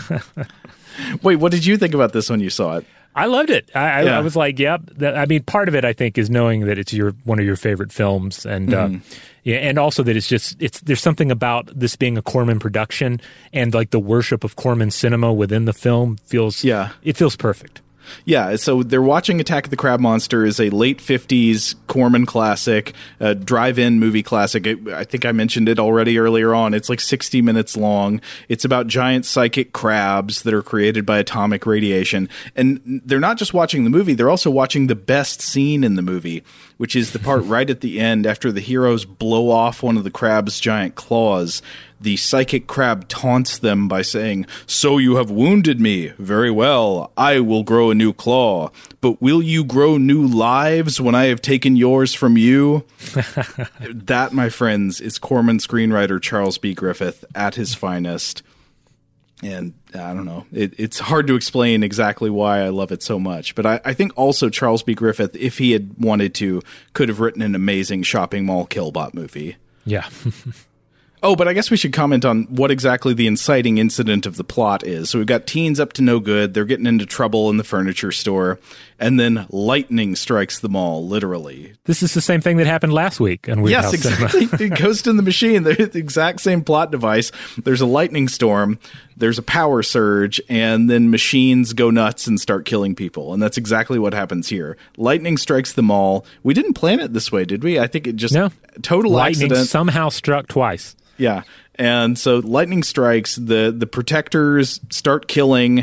Wait, what did you think about this when you saw it? I loved it. I was like, yep. I mean, part of it, I think, is knowing that it's one of your favorite films, and and also that there's something about this being a Corman production, and like the worship of Corman cinema within the film feels perfect. Yeah, so they're watching Attack of the Crab Monster is a late 50s Corman classic, drive-in movie classic. I think I mentioned it already earlier on. It's like 60 minutes long. It's about giant psychic crabs that are created by atomic radiation. And they're not just watching the movie, they're also watching the best scene in the movie, which is the part right at the end after the heroes blow off one of the crab's giant claws. The psychic crab taunts them by saying, "So you have wounded me. Very well. I will grow a new claw. But will you grow new lives when I have taken yours from you?" That, my friends, is Corman screenwriter Charles B. Griffith at his finest. And I don't know, it's hard to explain exactly why I love it so much. But I think also Charles B. Griffith, if he had wanted to, could have written an amazing shopping mall Killbot movie. Yeah. Oh, but I guess we should comment on what exactly the inciting incident of the plot is. So we've got teens up to no good. They're getting into trouble in the furniture store. And then lightning strikes the mall, literally. This is the same thing that happened last week on Weird House exactly. Ghost in the Machine. They're the exact same plot device. There's a lightning storm. There's a power surge. And then machines go nuts and start killing people. And that's exactly what happens here. Lightning strikes the mall. We didn't plan it this way, did we? I think it just total lightning accident. Somehow struck twice. Yeah. And so lightning strikes, the protectors start killing.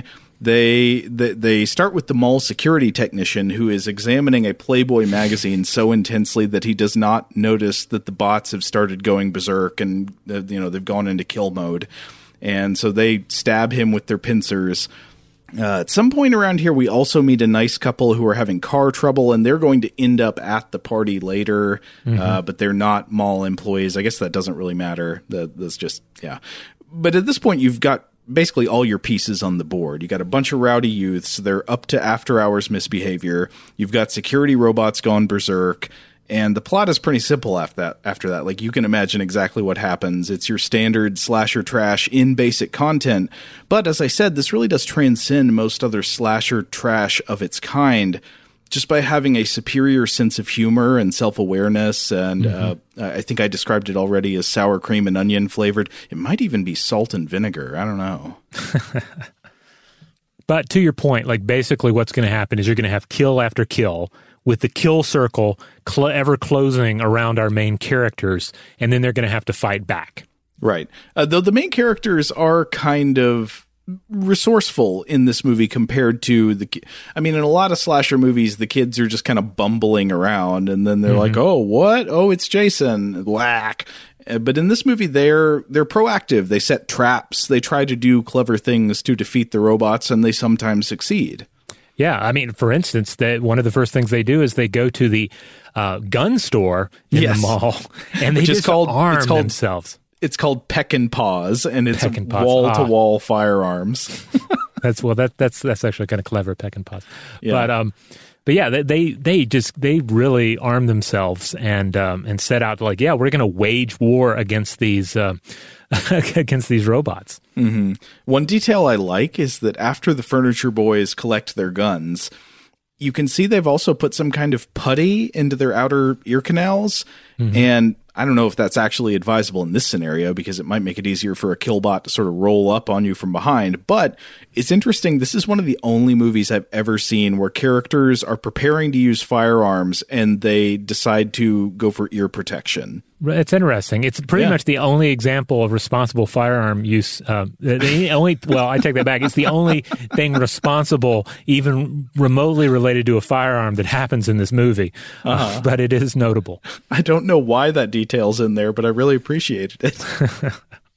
They start with the mall security technician who is examining a Playboy magazine so intensely that he does not notice that the bots have started going berserk and they've gone into kill mode. And so they stab him with their pincers. At some point around here, we also meet a nice couple who are having car trouble, and they're going to end up at the party later, but they're not mall employees. I guess that doesn't really matter. That's just, yeah. But at this point, you've got basically all your pieces on the board. You got a bunch of rowdy youths. They're up to after-hours misbehavior. You've got security robots gone berserk. And the plot is pretty simple after that. Like, you can imagine exactly what happens. It's your standard slasher trash in basic content. But as I said, this really does transcend most other slasher trash of its kind just by having a superior sense of humor and self-awareness. And I think I described it already as sour cream and onion flavored. It might even be salt and vinegar. I don't know. But to your point, like, basically what's going to happen is you're going to have kill after kill, with the kill circle ever closing around our main characters, and then they're going to have to fight back. Right. Though the main characters are kind of resourceful in this movie compared to in a lot of slasher movies, the kids are just kind of bumbling around, and then they're like, "Oh, what? Oh, it's Jason." Whack. But in this movie, they're proactive. They set traps. They try to do clever things to defeat the robots, and they sometimes succeed. Yeah, I mean, for instance, one of the first things they do is they go to the gun store in the mall, and they just arm themselves. It's called Peck and Paws, and it's wall-to-wall firearms. That's actually kind of clever, Peck and Paws. Yeah. But yeah, they really armed themselves and set out to, like, yeah, we're going to wage war against these against these robots. Mm-hmm. One detail I like is that after the furniture boys collect their guns, you can see they've also put some kind of putty into their outer ear canals. Mm-hmm. And I don't know if that's actually advisable in this scenario because it might make it easier for a killbot to sort of roll up on you from behind. But it's interesting. This is one of the only movies I've ever seen where characters are preparing to use firearms and they decide to go for ear protection. It's interesting. It's pretty much the only example of responsible firearm use. I take that back. It's the only thing responsible, even remotely related to a firearm, that happens in this movie. But it is notable. I don't know why that detail's in there, but I really appreciated it.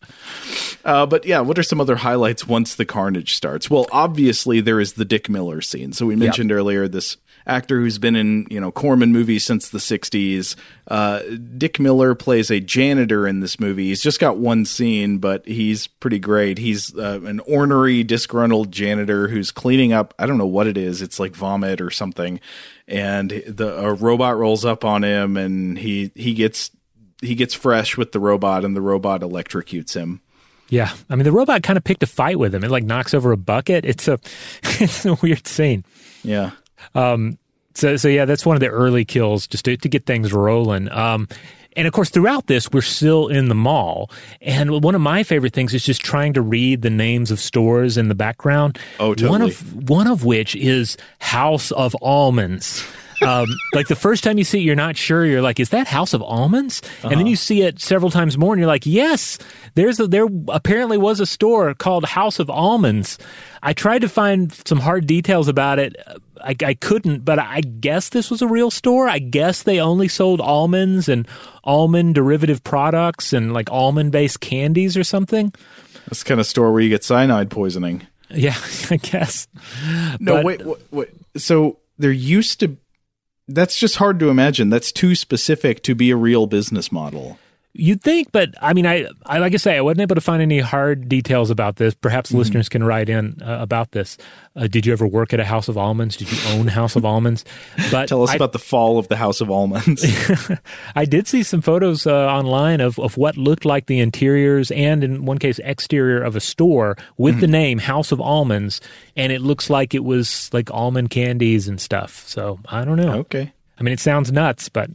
But yeah, what are some other highlights once the carnage starts? Well, obviously there is the Dick Miller scene. So we mentioned earlier this actor who's been in, Corman movies since the 60s. Dick Miller plays a janitor in this movie. He's just got one scene, but he's pretty great. He's an ornery, disgruntled janitor who's cleaning up, I don't know what it is. It's like vomit or something. And a robot rolls up on him and he gets fresh with the robot and the robot electrocutes him. Yeah. I mean, the robot kind of picked a fight with him. It knocks over a bucket. It's a weird scene. Yeah. So yeah, that's one of the early kills just to get things rolling. And of course, throughout this, we're still in the mall. And one of my favorite things is just trying to read the names of stores in the background. Oh, totally. One of which is House of Almonds. Like the first time you see it, you're not sure. You're like, is that House of Almonds? And then you see it several times more and you're like, yes, there apparently was a store called House of Almonds. I tried to find some hard details about it. I couldn't, but I guess this was a real store. I guess they only sold almonds and almond derivative products and like almond-based candies or something. That's the kind of store where you get cyanide poisoning. Yeah, I guess. No, wait. So there used to... That's just hard to imagine. That's too specific to be a real business model. You'd think, but I mean, I like I say, I wasn't able to find any hard details about this. Perhaps listeners can write in about this. Did you ever work at a House of Almonds? Did you own House of Almonds? But tell us about the fall of the House of Almonds. I did see some photos online of what looked like the interiors and, in one case, exterior of a store with the name House of Almonds, and it looks like it was like almond candies and stuff. So I don't know. Okay. I mean, it sounds nuts, but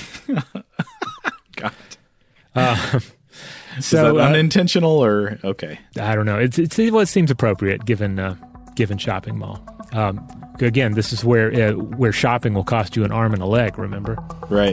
God. Is that unintentional or okay? I don't know. It seems appropriate given shopping mall. Again, this is where shopping will cost you an arm and a leg. Remember? Right.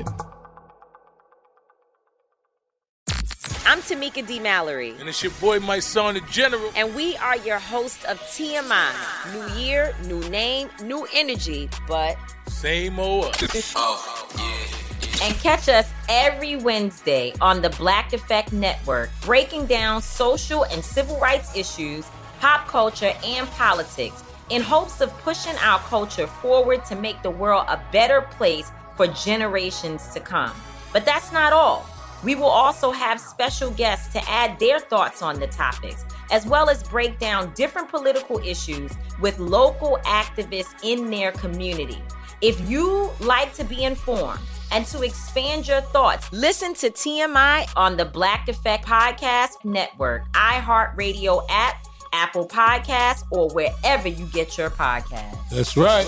I'm Tamika D. Mallory. And it's your boy, my son, the General. And we are your hosts of TMI. New year, new name, new energy, but same old us. Oh, yeah. And catch us every Wednesday on the Black Effect Network, breaking down social and civil rights issues, pop culture, and politics in hopes of pushing our culture forward to make the world a better place for generations to come. But that's not all. We will also have special guests to add their thoughts on the topics, as well as break down different political issues with local activists in their community. If you like to be informed and to expand your thoughts, listen to TMI on the Black Effect Podcast Network, iHeartRadio app, Apple Podcasts, or wherever you get your podcasts. That's right.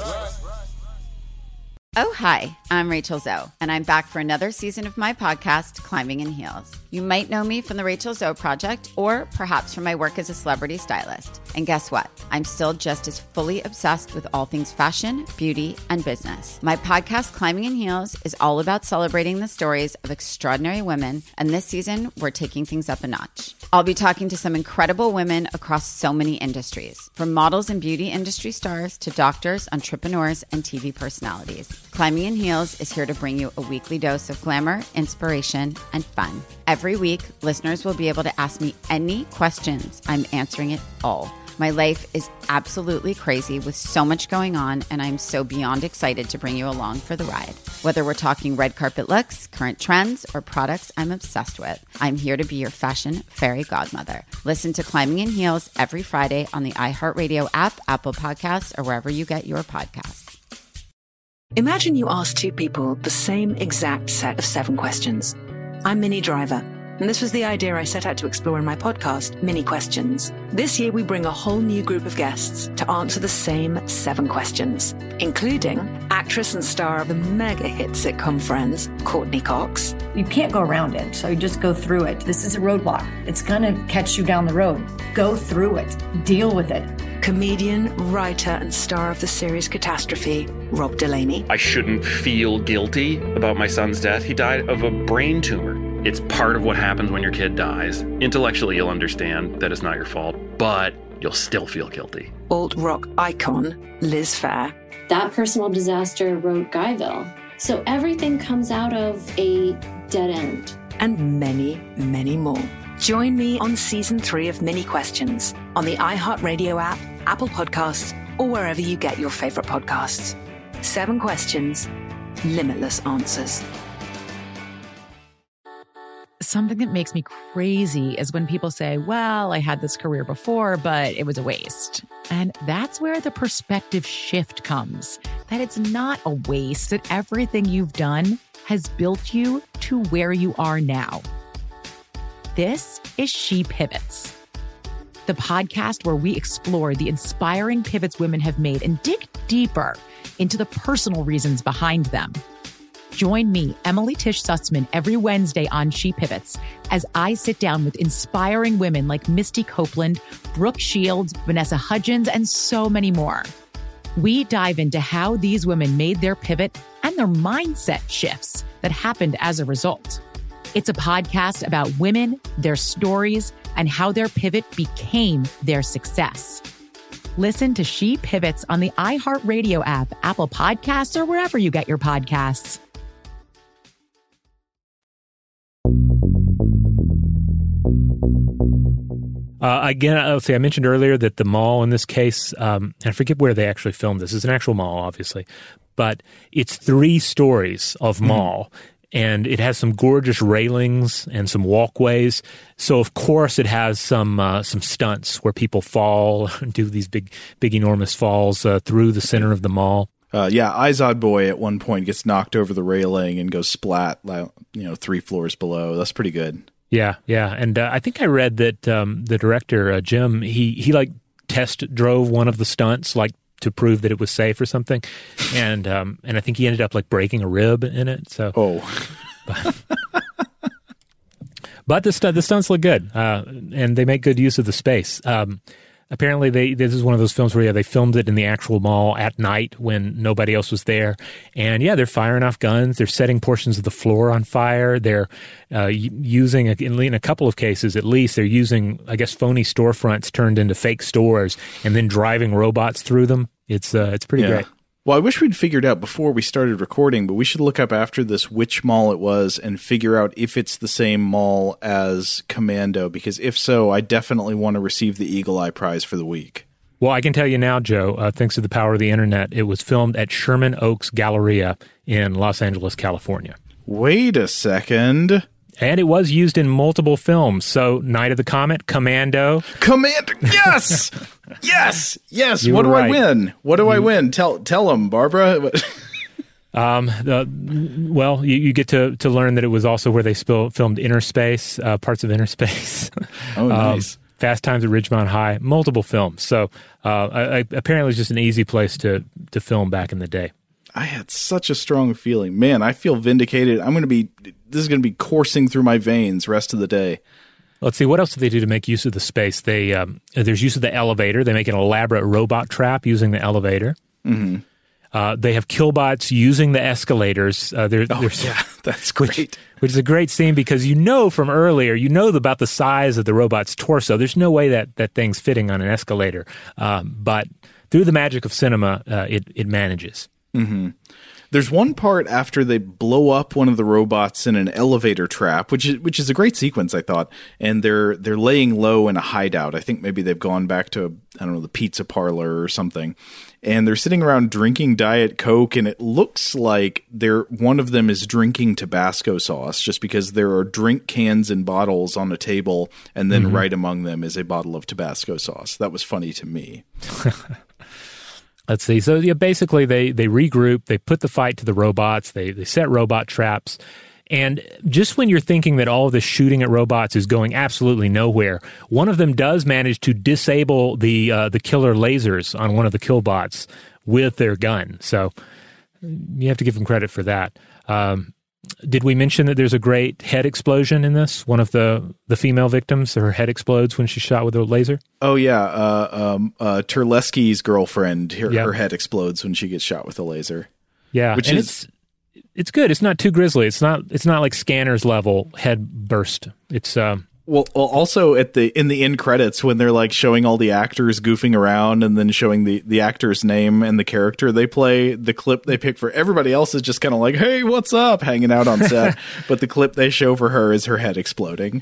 Oh, hi, I'm Rachel Zoe, and I'm back for another season of my podcast, Climbing in Heels. You might know me from the Rachel Zoe Project, or perhaps from my work as a celebrity stylist. And guess what? I'm still just as fully obsessed with all things fashion, beauty, and business. My podcast, Climbing in Heels, is all about celebrating the stories of extraordinary women, and this season, we're taking things up a notch. I'll be talking to some incredible women across so many industries, from models and beauty industry stars to doctors, entrepreneurs, and TV personalities. Climbing in Heels is here to bring you a weekly dose of glamour, inspiration, and fun. Every week, listeners will be able to ask me any questions. I'm answering it all. My life is absolutely crazy with so much going on, and I'm so beyond excited to bring you along for the ride. Whether we're talking red carpet looks, current trends, or products I'm obsessed with, I'm here to be your fashion fairy godmother. Listen to Climbing in Heels every Friday on the iHeartRadio app, Apple Podcasts, or wherever you get your podcasts. Imagine you ask two people the same exact set of 7 questions. I'm Minnie Driver, and this was the idea I set out to explore in my podcast, Mini Questions. This year, we bring a whole new group of guests to answer the same 7 questions, including actress and star of the mega hit sitcom Friends, Courtney Cox. You can't go around it, so you just go through it. This is a roadblock. It's going to catch you down the road. Go through it. Deal with it. Comedian, writer, and star of the series Catastrophe, Rob Delaney. I shouldn't feel guilty about my son's death. He died of a brain tumor. It's part of what happens when your kid dies. Intellectually, you'll understand that it's not your fault, but you'll still feel guilty. Alt-rock icon, Liz Phair. That personal disaster wrote Guyville. So everything comes out of a dead end. And many, many more. Join me on Season 3 of Mini Questions on the iHeartRadio app, Apple Podcasts, or wherever you get your favorite podcasts. 7 questions, limitless answers. Something that makes me crazy is when people say, well, I had this career before, but it was a waste. And that's where the perspective shift comes, that it's not a waste, that everything you've done has built you to where you are now. This is She Pivots, the podcast where we explore the inspiring pivots women have made and dig deeper into the personal reasons behind them. Join me, Emily Tish Sussman, every Wednesday on She Pivots as I sit down with inspiring women like Misty Copeland, Brooke Shields, Vanessa Hudgens, and so many more. We dive into how these women made their pivot and their mindset shifts that happened as a result. It's a podcast about women, their stories, and how their pivot became their success. Listen to She Pivots on the iHeartRadio app, Apple Podcasts, or wherever you get your podcasts. Again, let's see, I mentioned earlier that the mall in this case, and I forget where they actually filmed this. It's an actual mall, obviously, but it's 3 stories of mall. And it has some gorgeous railings and some walkways. So, of course, it has some stunts where people fall and do these big, enormous falls through the center of the mall. Izod Boy at one point gets knocked over the railing and goes splat, 3 floors below. That's pretty good. Yeah. And I think I read that the director, Jim, he like test drove one of the stunts, like, to prove that it was safe or something, and I think he ended up like breaking a rib in it. So, but the stunts look good, and they make good use of the space. Apparently, this is one of those films where they filmed it in the actual mall at night when nobody else was there. And they're firing off guns. They're setting portions of the floor on fire. They're using, in a couple of cases at least, they're using, I guess, phony storefronts turned into fake stores and then driving robots through them. It's pretty great. Well, I wish we'd figured out before we started recording, but we should look up after this which mall it was and figure out if it's the same mall as Commando, because if so, I definitely want to receive the Eagle Eye Prize for the week. Well, I can tell you now, Joe, thanks to the power of the internet, it was filmed at Sherman Oaks Galleria in Los Angeles, California. Wait a second. And it was used in multiple films. So, Night of the Comet, Commando. Yes! Yes! What do I win? What do I win? Tell them, Barbara. Well, you get to learn that it was also where they filmed Inner Space, parts of Inner Space. Oh, nice. Fast Times at Ridgemont High, multiple films. So, apparently it's just an easy place to film back in the day. I had such a strong feeling. Man, I feel vindicated. This is going to be coursing through my veins rest of the day. Let's see, what else do they do to make use of the space? There's use of the elevator. They make an elaborate robot trap using the elevator. Mm-hmm. They have killbots using the escalators. That's great. Which is a great scene because from earlier, about the size of the robot's torso. There's no way that thing's fitting on an escalator. But through the magic of cinema, it manages. Mm-hmm. There's one part after they blow up one of the robots in an elevator trap, which is a great sequence, I thought. And they're laying low in a hideout. I think maybe they've gone back to, the pizza parlor or something. And they're sitting around drinking Diet Coke, and it looks like one of them is drinking Tabasco sauce, just because there are drink cans and bottles on a table, and then right among them is a bottle of Tabasco sauce. That was funny to me. Let's see. So yeah, basically they regroup, they put the fight to the robots, they set robot traps. And just when you're thinking that all of this shooting at robots is going absolutely nowhere, one of them does manage to disable the killer lasers on one of the killbots with their gun. So you have to give them credit for that. Did we mention that there's a great head explosion in this? One of the female victims, her head explodes when she's shot with a laser. Oh yeah, Terlesky's girlfriend, her head explodes when she gets shot with a laser. Yeah, which is it's good. It's not too grisly. It's not like Scanners level head burst. It's well, also in the end credits when they're like showing all the actors goofing around and then showing the actor's name and the character they play, the clip they pick for everybody else is just kind of like, hey, what's up, hanging out on set. But the clip they show for her is her head exploding.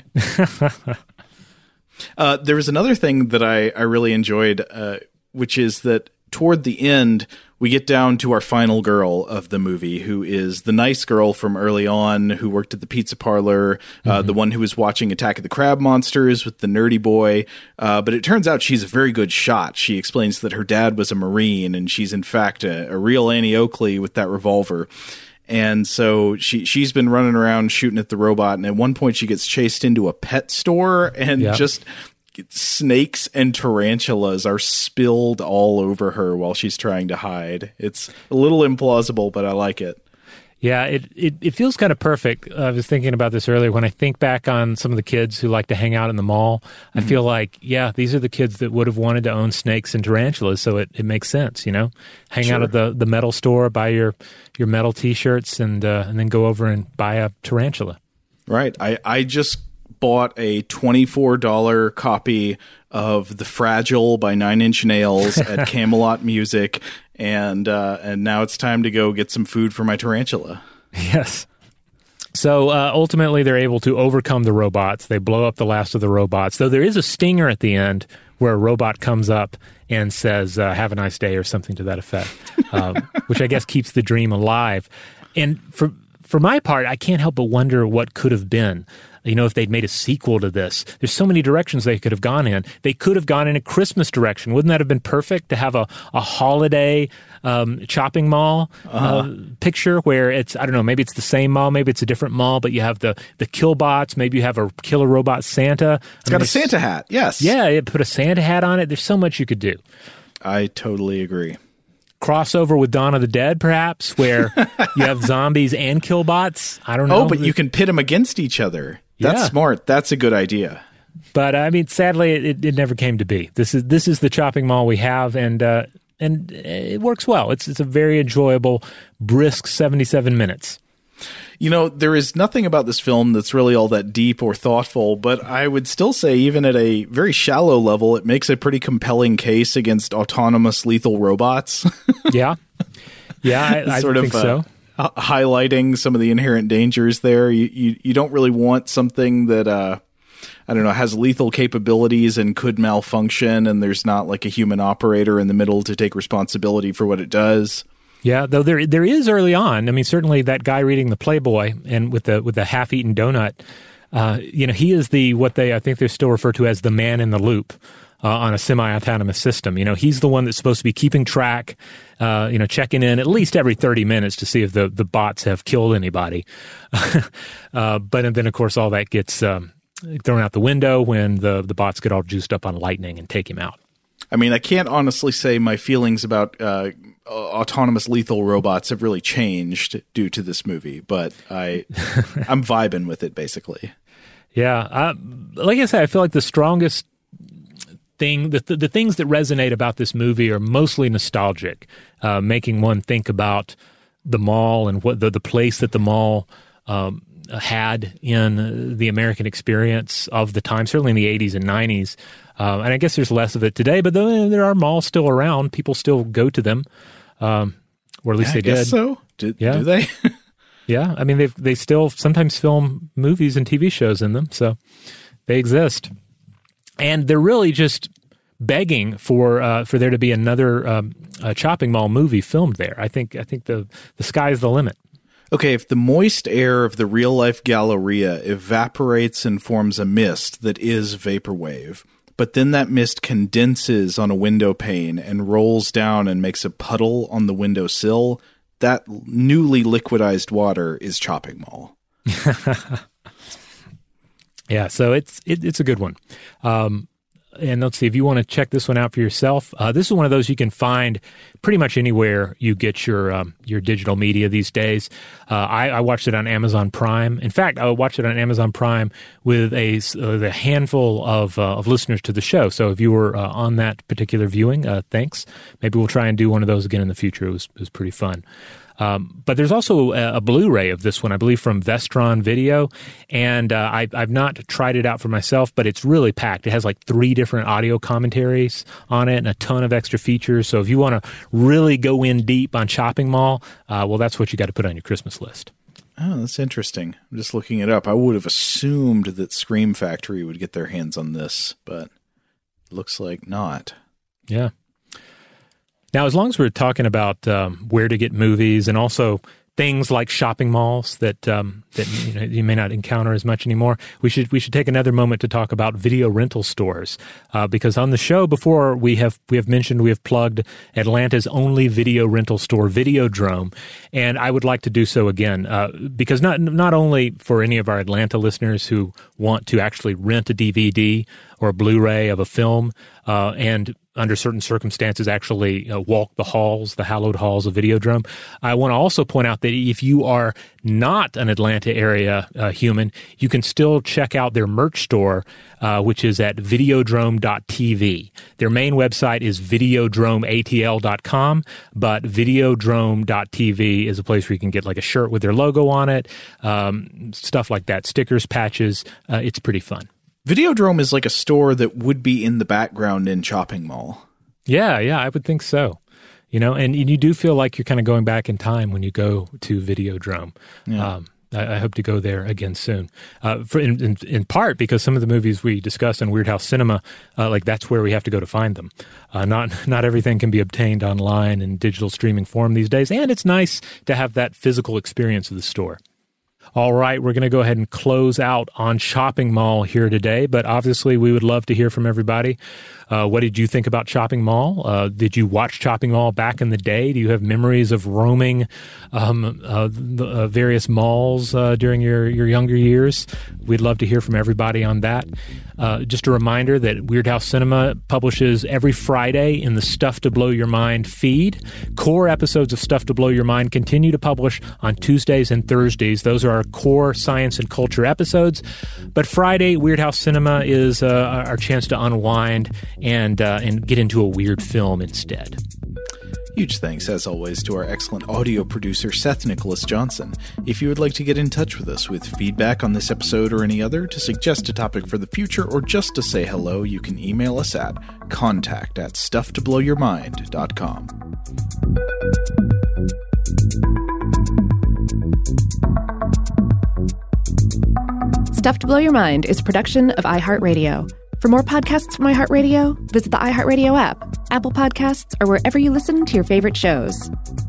There was another thing that I really enjoyed, which is that toward the end, we get down to our final girl of the movie, who is the nice girl from early on who worked at the pizza parlor, the one who was watching Attack of the Crab Monsters with the nerdy boy. But it turns out she's a very good shot. She explains that her dad was a Marine, and she's in fact a real Annie Oakley with that revolver. And so she's been running around shooting at the robot, and at one point she gets chased into a pet store and just snakes and tarantulas are spilled all over her while she's trying to hide. It's a little implausible, but I like it. Yeah, it feels kind of perfect. I was thinking about this earlier. When I think back on some of the kids who like to hang out in the mall, I feel like, yeah, these are the kids that would have wanted to own snakes and tarantulas, so it makes sense, you know? Hang out at the metal store, buy your metal T-shirts, and then go over and buy a tarantula. Right. I just bought a $24 copy of The Fragile by Nine Inch Nails at Camelot Music, and now it's time to go get some food for my tarantula. Yes. So ultimately, they're able to overcome the robots. They blow up the last of the robots, though there is a stinger at the end where a robot comes up and says, have a nice day, or something to that effect, which I guess keeps the dream alive. And for my part, I can't help but wonder what could have been. You know, if they'd made a sequel to this. There's so many directions they could have gone in. They could have gone in a Christmas direction. Wouldn't that have been perfect to have a holiday shopping mall picture where it's, I don't know, maybe it's the same mall, maybe it's a different mall, but you have the killbots, maybe you have a killer robot Santa. It's got a Santa hat, yes. Yeah, put a Santa hat on it. There's so much you could do. I totally agree. Crossover with Dawn of the Dead, perhaps, where you have zombies and killbots. I don't know. Oh, but you can pit them against each other. That's smart. That's a good idea. But I mean, sadly, it never came to be. This is the chopping mall we have, and it works well. It's a very enjoyable, brisk 77 minutes. You know, there is nothing about this film that's really all that deep or thoughtful, but I would still say even at a very shallow level, it makes a pretty compelling case against autonomous lethal robots. Yeah, I think so. Highlighting some of the inherent dangers there. You don't really want something that, I don't know, has lethal capabilities and could malfunction, and there's not like a human operator in the middle to take responsibility for what it does. Yeah, though there is early on. I mean, certainly that guy reading the Playboy and with the half-eaten donut, he is I think they still refer to as the man in the loop on a semi-autonomous system. You know, he's the one that's supposed to be keeping track, checking in at least every 30 minutes to see if the bots have killed anybody. But then, of course, all that gets thrown out the window when the bots get all juiced up on lightning and take him out. I mean, I can't honestly say my feelings about autonomous lethal robots have really changed due to this movie, but I'm vibing with it, basically. Yeah. Like I said, I feel like the strongest thing, the things that resonate about this movie are mostly nostalgic, making one think about the mall and what the place that the mall had in the American experience of the time, certainly in the 80s and 90s. And I guess there's less of it today, but there are malls still around. People still go to them, or at least they did. I guess so. Do they? Yeah. I mean, they still sometimes film movies and TV shows in them, so they exist. And they're really just begging for there to be another chopping mall movie filmed there. I think the sky's the limit. Okay, if the moist air of the real-life Galleria evaporates and forms a mist that is vaporwave, but then that mist condenses on a window pane and rolls down and makes a puddle on the windowsill, that newly liquidized water is Chopping Mall. Yeah, so it's a good one. And let's see, if you want to check this one out for yourself, this is one of those you can find pretty much anywhere you get your digital media these days. I watched it on Amazon Prime. In fact, I watched it on Amazon Prime with a handful of listeners to the show. So if you were on that particular viewing, thanks. Maybe we'll try and do one of those again in the future. It was pretty fun. But there's also a Blu-ray of this one, I believe, from Vestron Video, and I've not tried it out for myself, but it's really packed. It has like 3 different audio commentaries on it and a ton of extra features. So if you want to really go in deep on Chopping Mall, well, that's what you got to put on your Christmas list. Oh, that's interesting. I'm just looking it up. I would have assumed that Scream Factory would get their hands on this, but it looks like not. Yeah. Now, as long as we're talking about where to get movies and also things like shopping malls that you may not encounter as much anymore, we should take another moment to talk about video rental stores because on the show before we have mentioned, we have plugged Atlanta's only video rental store, Videodrome, and I would like to do so again because not only for any of our Atlanta listeners who want to actually rent a DVD or a Blu-ray of a film and under certain circumstances actually walk the hallowed halls of Videodrome. I want to also point out that if you are not an Atlanta area human, you can still check out their merch store, which is at videodrome.tv. Their main website is videodromeatl.com, but videodrome.tv is a place where you can get like a shirt with their logo on it, stuff like that, stickers, patches. It's pretty fun. Videodrome is like a store that would be in the background in Chopping Mall. Yeah, I would think so. And you do feel like you're kind of going back in time when you go to Videodrome. Yeah. I hope to go there again soon. In part because some of the movies we discuss in Weird House Cinema, like that's where we have to go to find them. Not everything can be obtained online in digital streaming form these days, and it's nice to have that physical experience of the store. All right, we're going to go ahead and close out on Chopping Mall here today, but obviously we would love to hear from everybody. What did you think about Chopping Mall? Did you watch Chopping Mall back in the day? Do you have memories of roaming the various malls during your younger years? We'd love to hear from everybody on that. Just a reminder that Weird House Cinema publishes every Friday in the Stuff to Blow Your Mind feed. Core episodes of Stuff to Blow Your Mind continue to publish on Tuesdays and Thursdays. Those are our core science and culture episodes. But Friday, Weird House Cinema is our chance to unwind and get into a weird film instead. Huge thanks, as always, to our excellent audio producer, Seth Nicholas Johnson. If you would like to get in touch with us with feedback on this episode or any other, to suggest a topic for the future, or just to say hello, you can email us at contact@stufftoblowyourmind.com. Stuff to Blow Your Mind is a production of iHeartRadio. For more podcasts from iHeartRadio, visit the iHeartRadio app, Apple Podcasts, or wherever you listen to your favorite shows.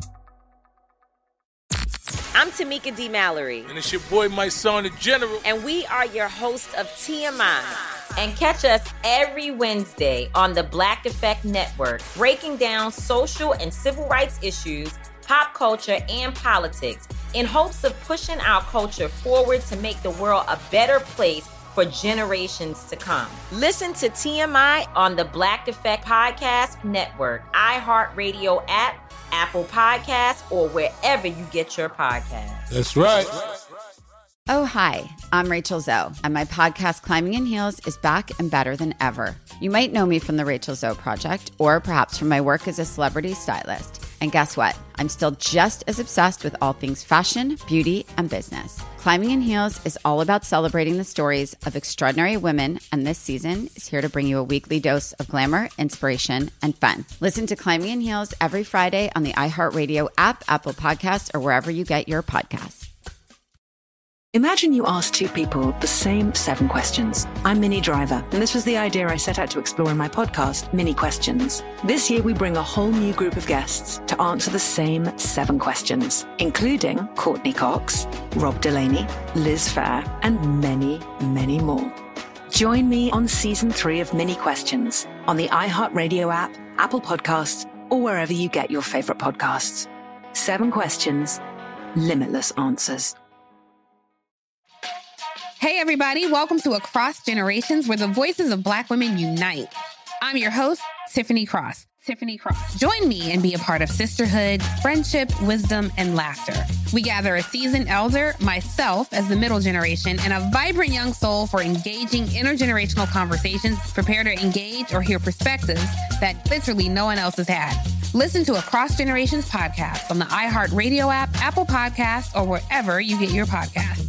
I'm Tamika D. Mallory. And it's your boy, my son, the General. And we are your hosts of TMI. And catch us every Wednesday on the Black Effect Network, breaking down social and civil rights issues, pop culture, and politics in hopes of pushing our culture forward to make the world a better place for generations to come. Listen to TMI on the Black Effect Podcast Network, iHeartRadio app, Apple Podcasts, or wherever you get your podcasts. That's right. Oh, hi, I'm Rachel Zoe, and my podcast, Climbing in Heels, is back and better than ever. You might know me from the Rachel Zoe Project, or perhaps from my work as a celebrity stylist. And guess what? I'm still just as obsessed with all things fashion, beauty, and business. Climbing in Heels is all about celebrating the stories of extraordinary women, and this season is here to bring you a weekly dose of glamour, inspiration, and fun. Listen to Climbing in Heels every Friday on the iHeartRadio app, Apple Podcasts, or wherever you get your podcasts. Imagine you ask two people the same 7 questions. I'm Minnie Driver, and this was the idea I set out to explore in my podcast, Mini Questions. This year, we bring a whole new group of guests to answer the same 7 questions, including Courtney Cox, Rob Delaney, Liz Phair, and many, many more. Join me on Season 3 of Mini Questions on the iHeartRadio app, Apple Podcasts, or wherever you get your favorite podcasts. 7 questions, limitless answers. Hey, everybody. Welcome to Across Generations, where the voices of Black women unite. I'm your host, Tiffany Cross. Join me and be a part of sisterhood, friendship, wisdom, and laughter. We gather a seasoned elder, myself as the middle generation, and a vibrant young soul for engaging intergenerational conversations. Prepare to engage or hear perspectives that literally no one else has had. Listen to Across Generations podcast on the iHeartRadio app, Apple Podcasts, or wherever you get your podcasts.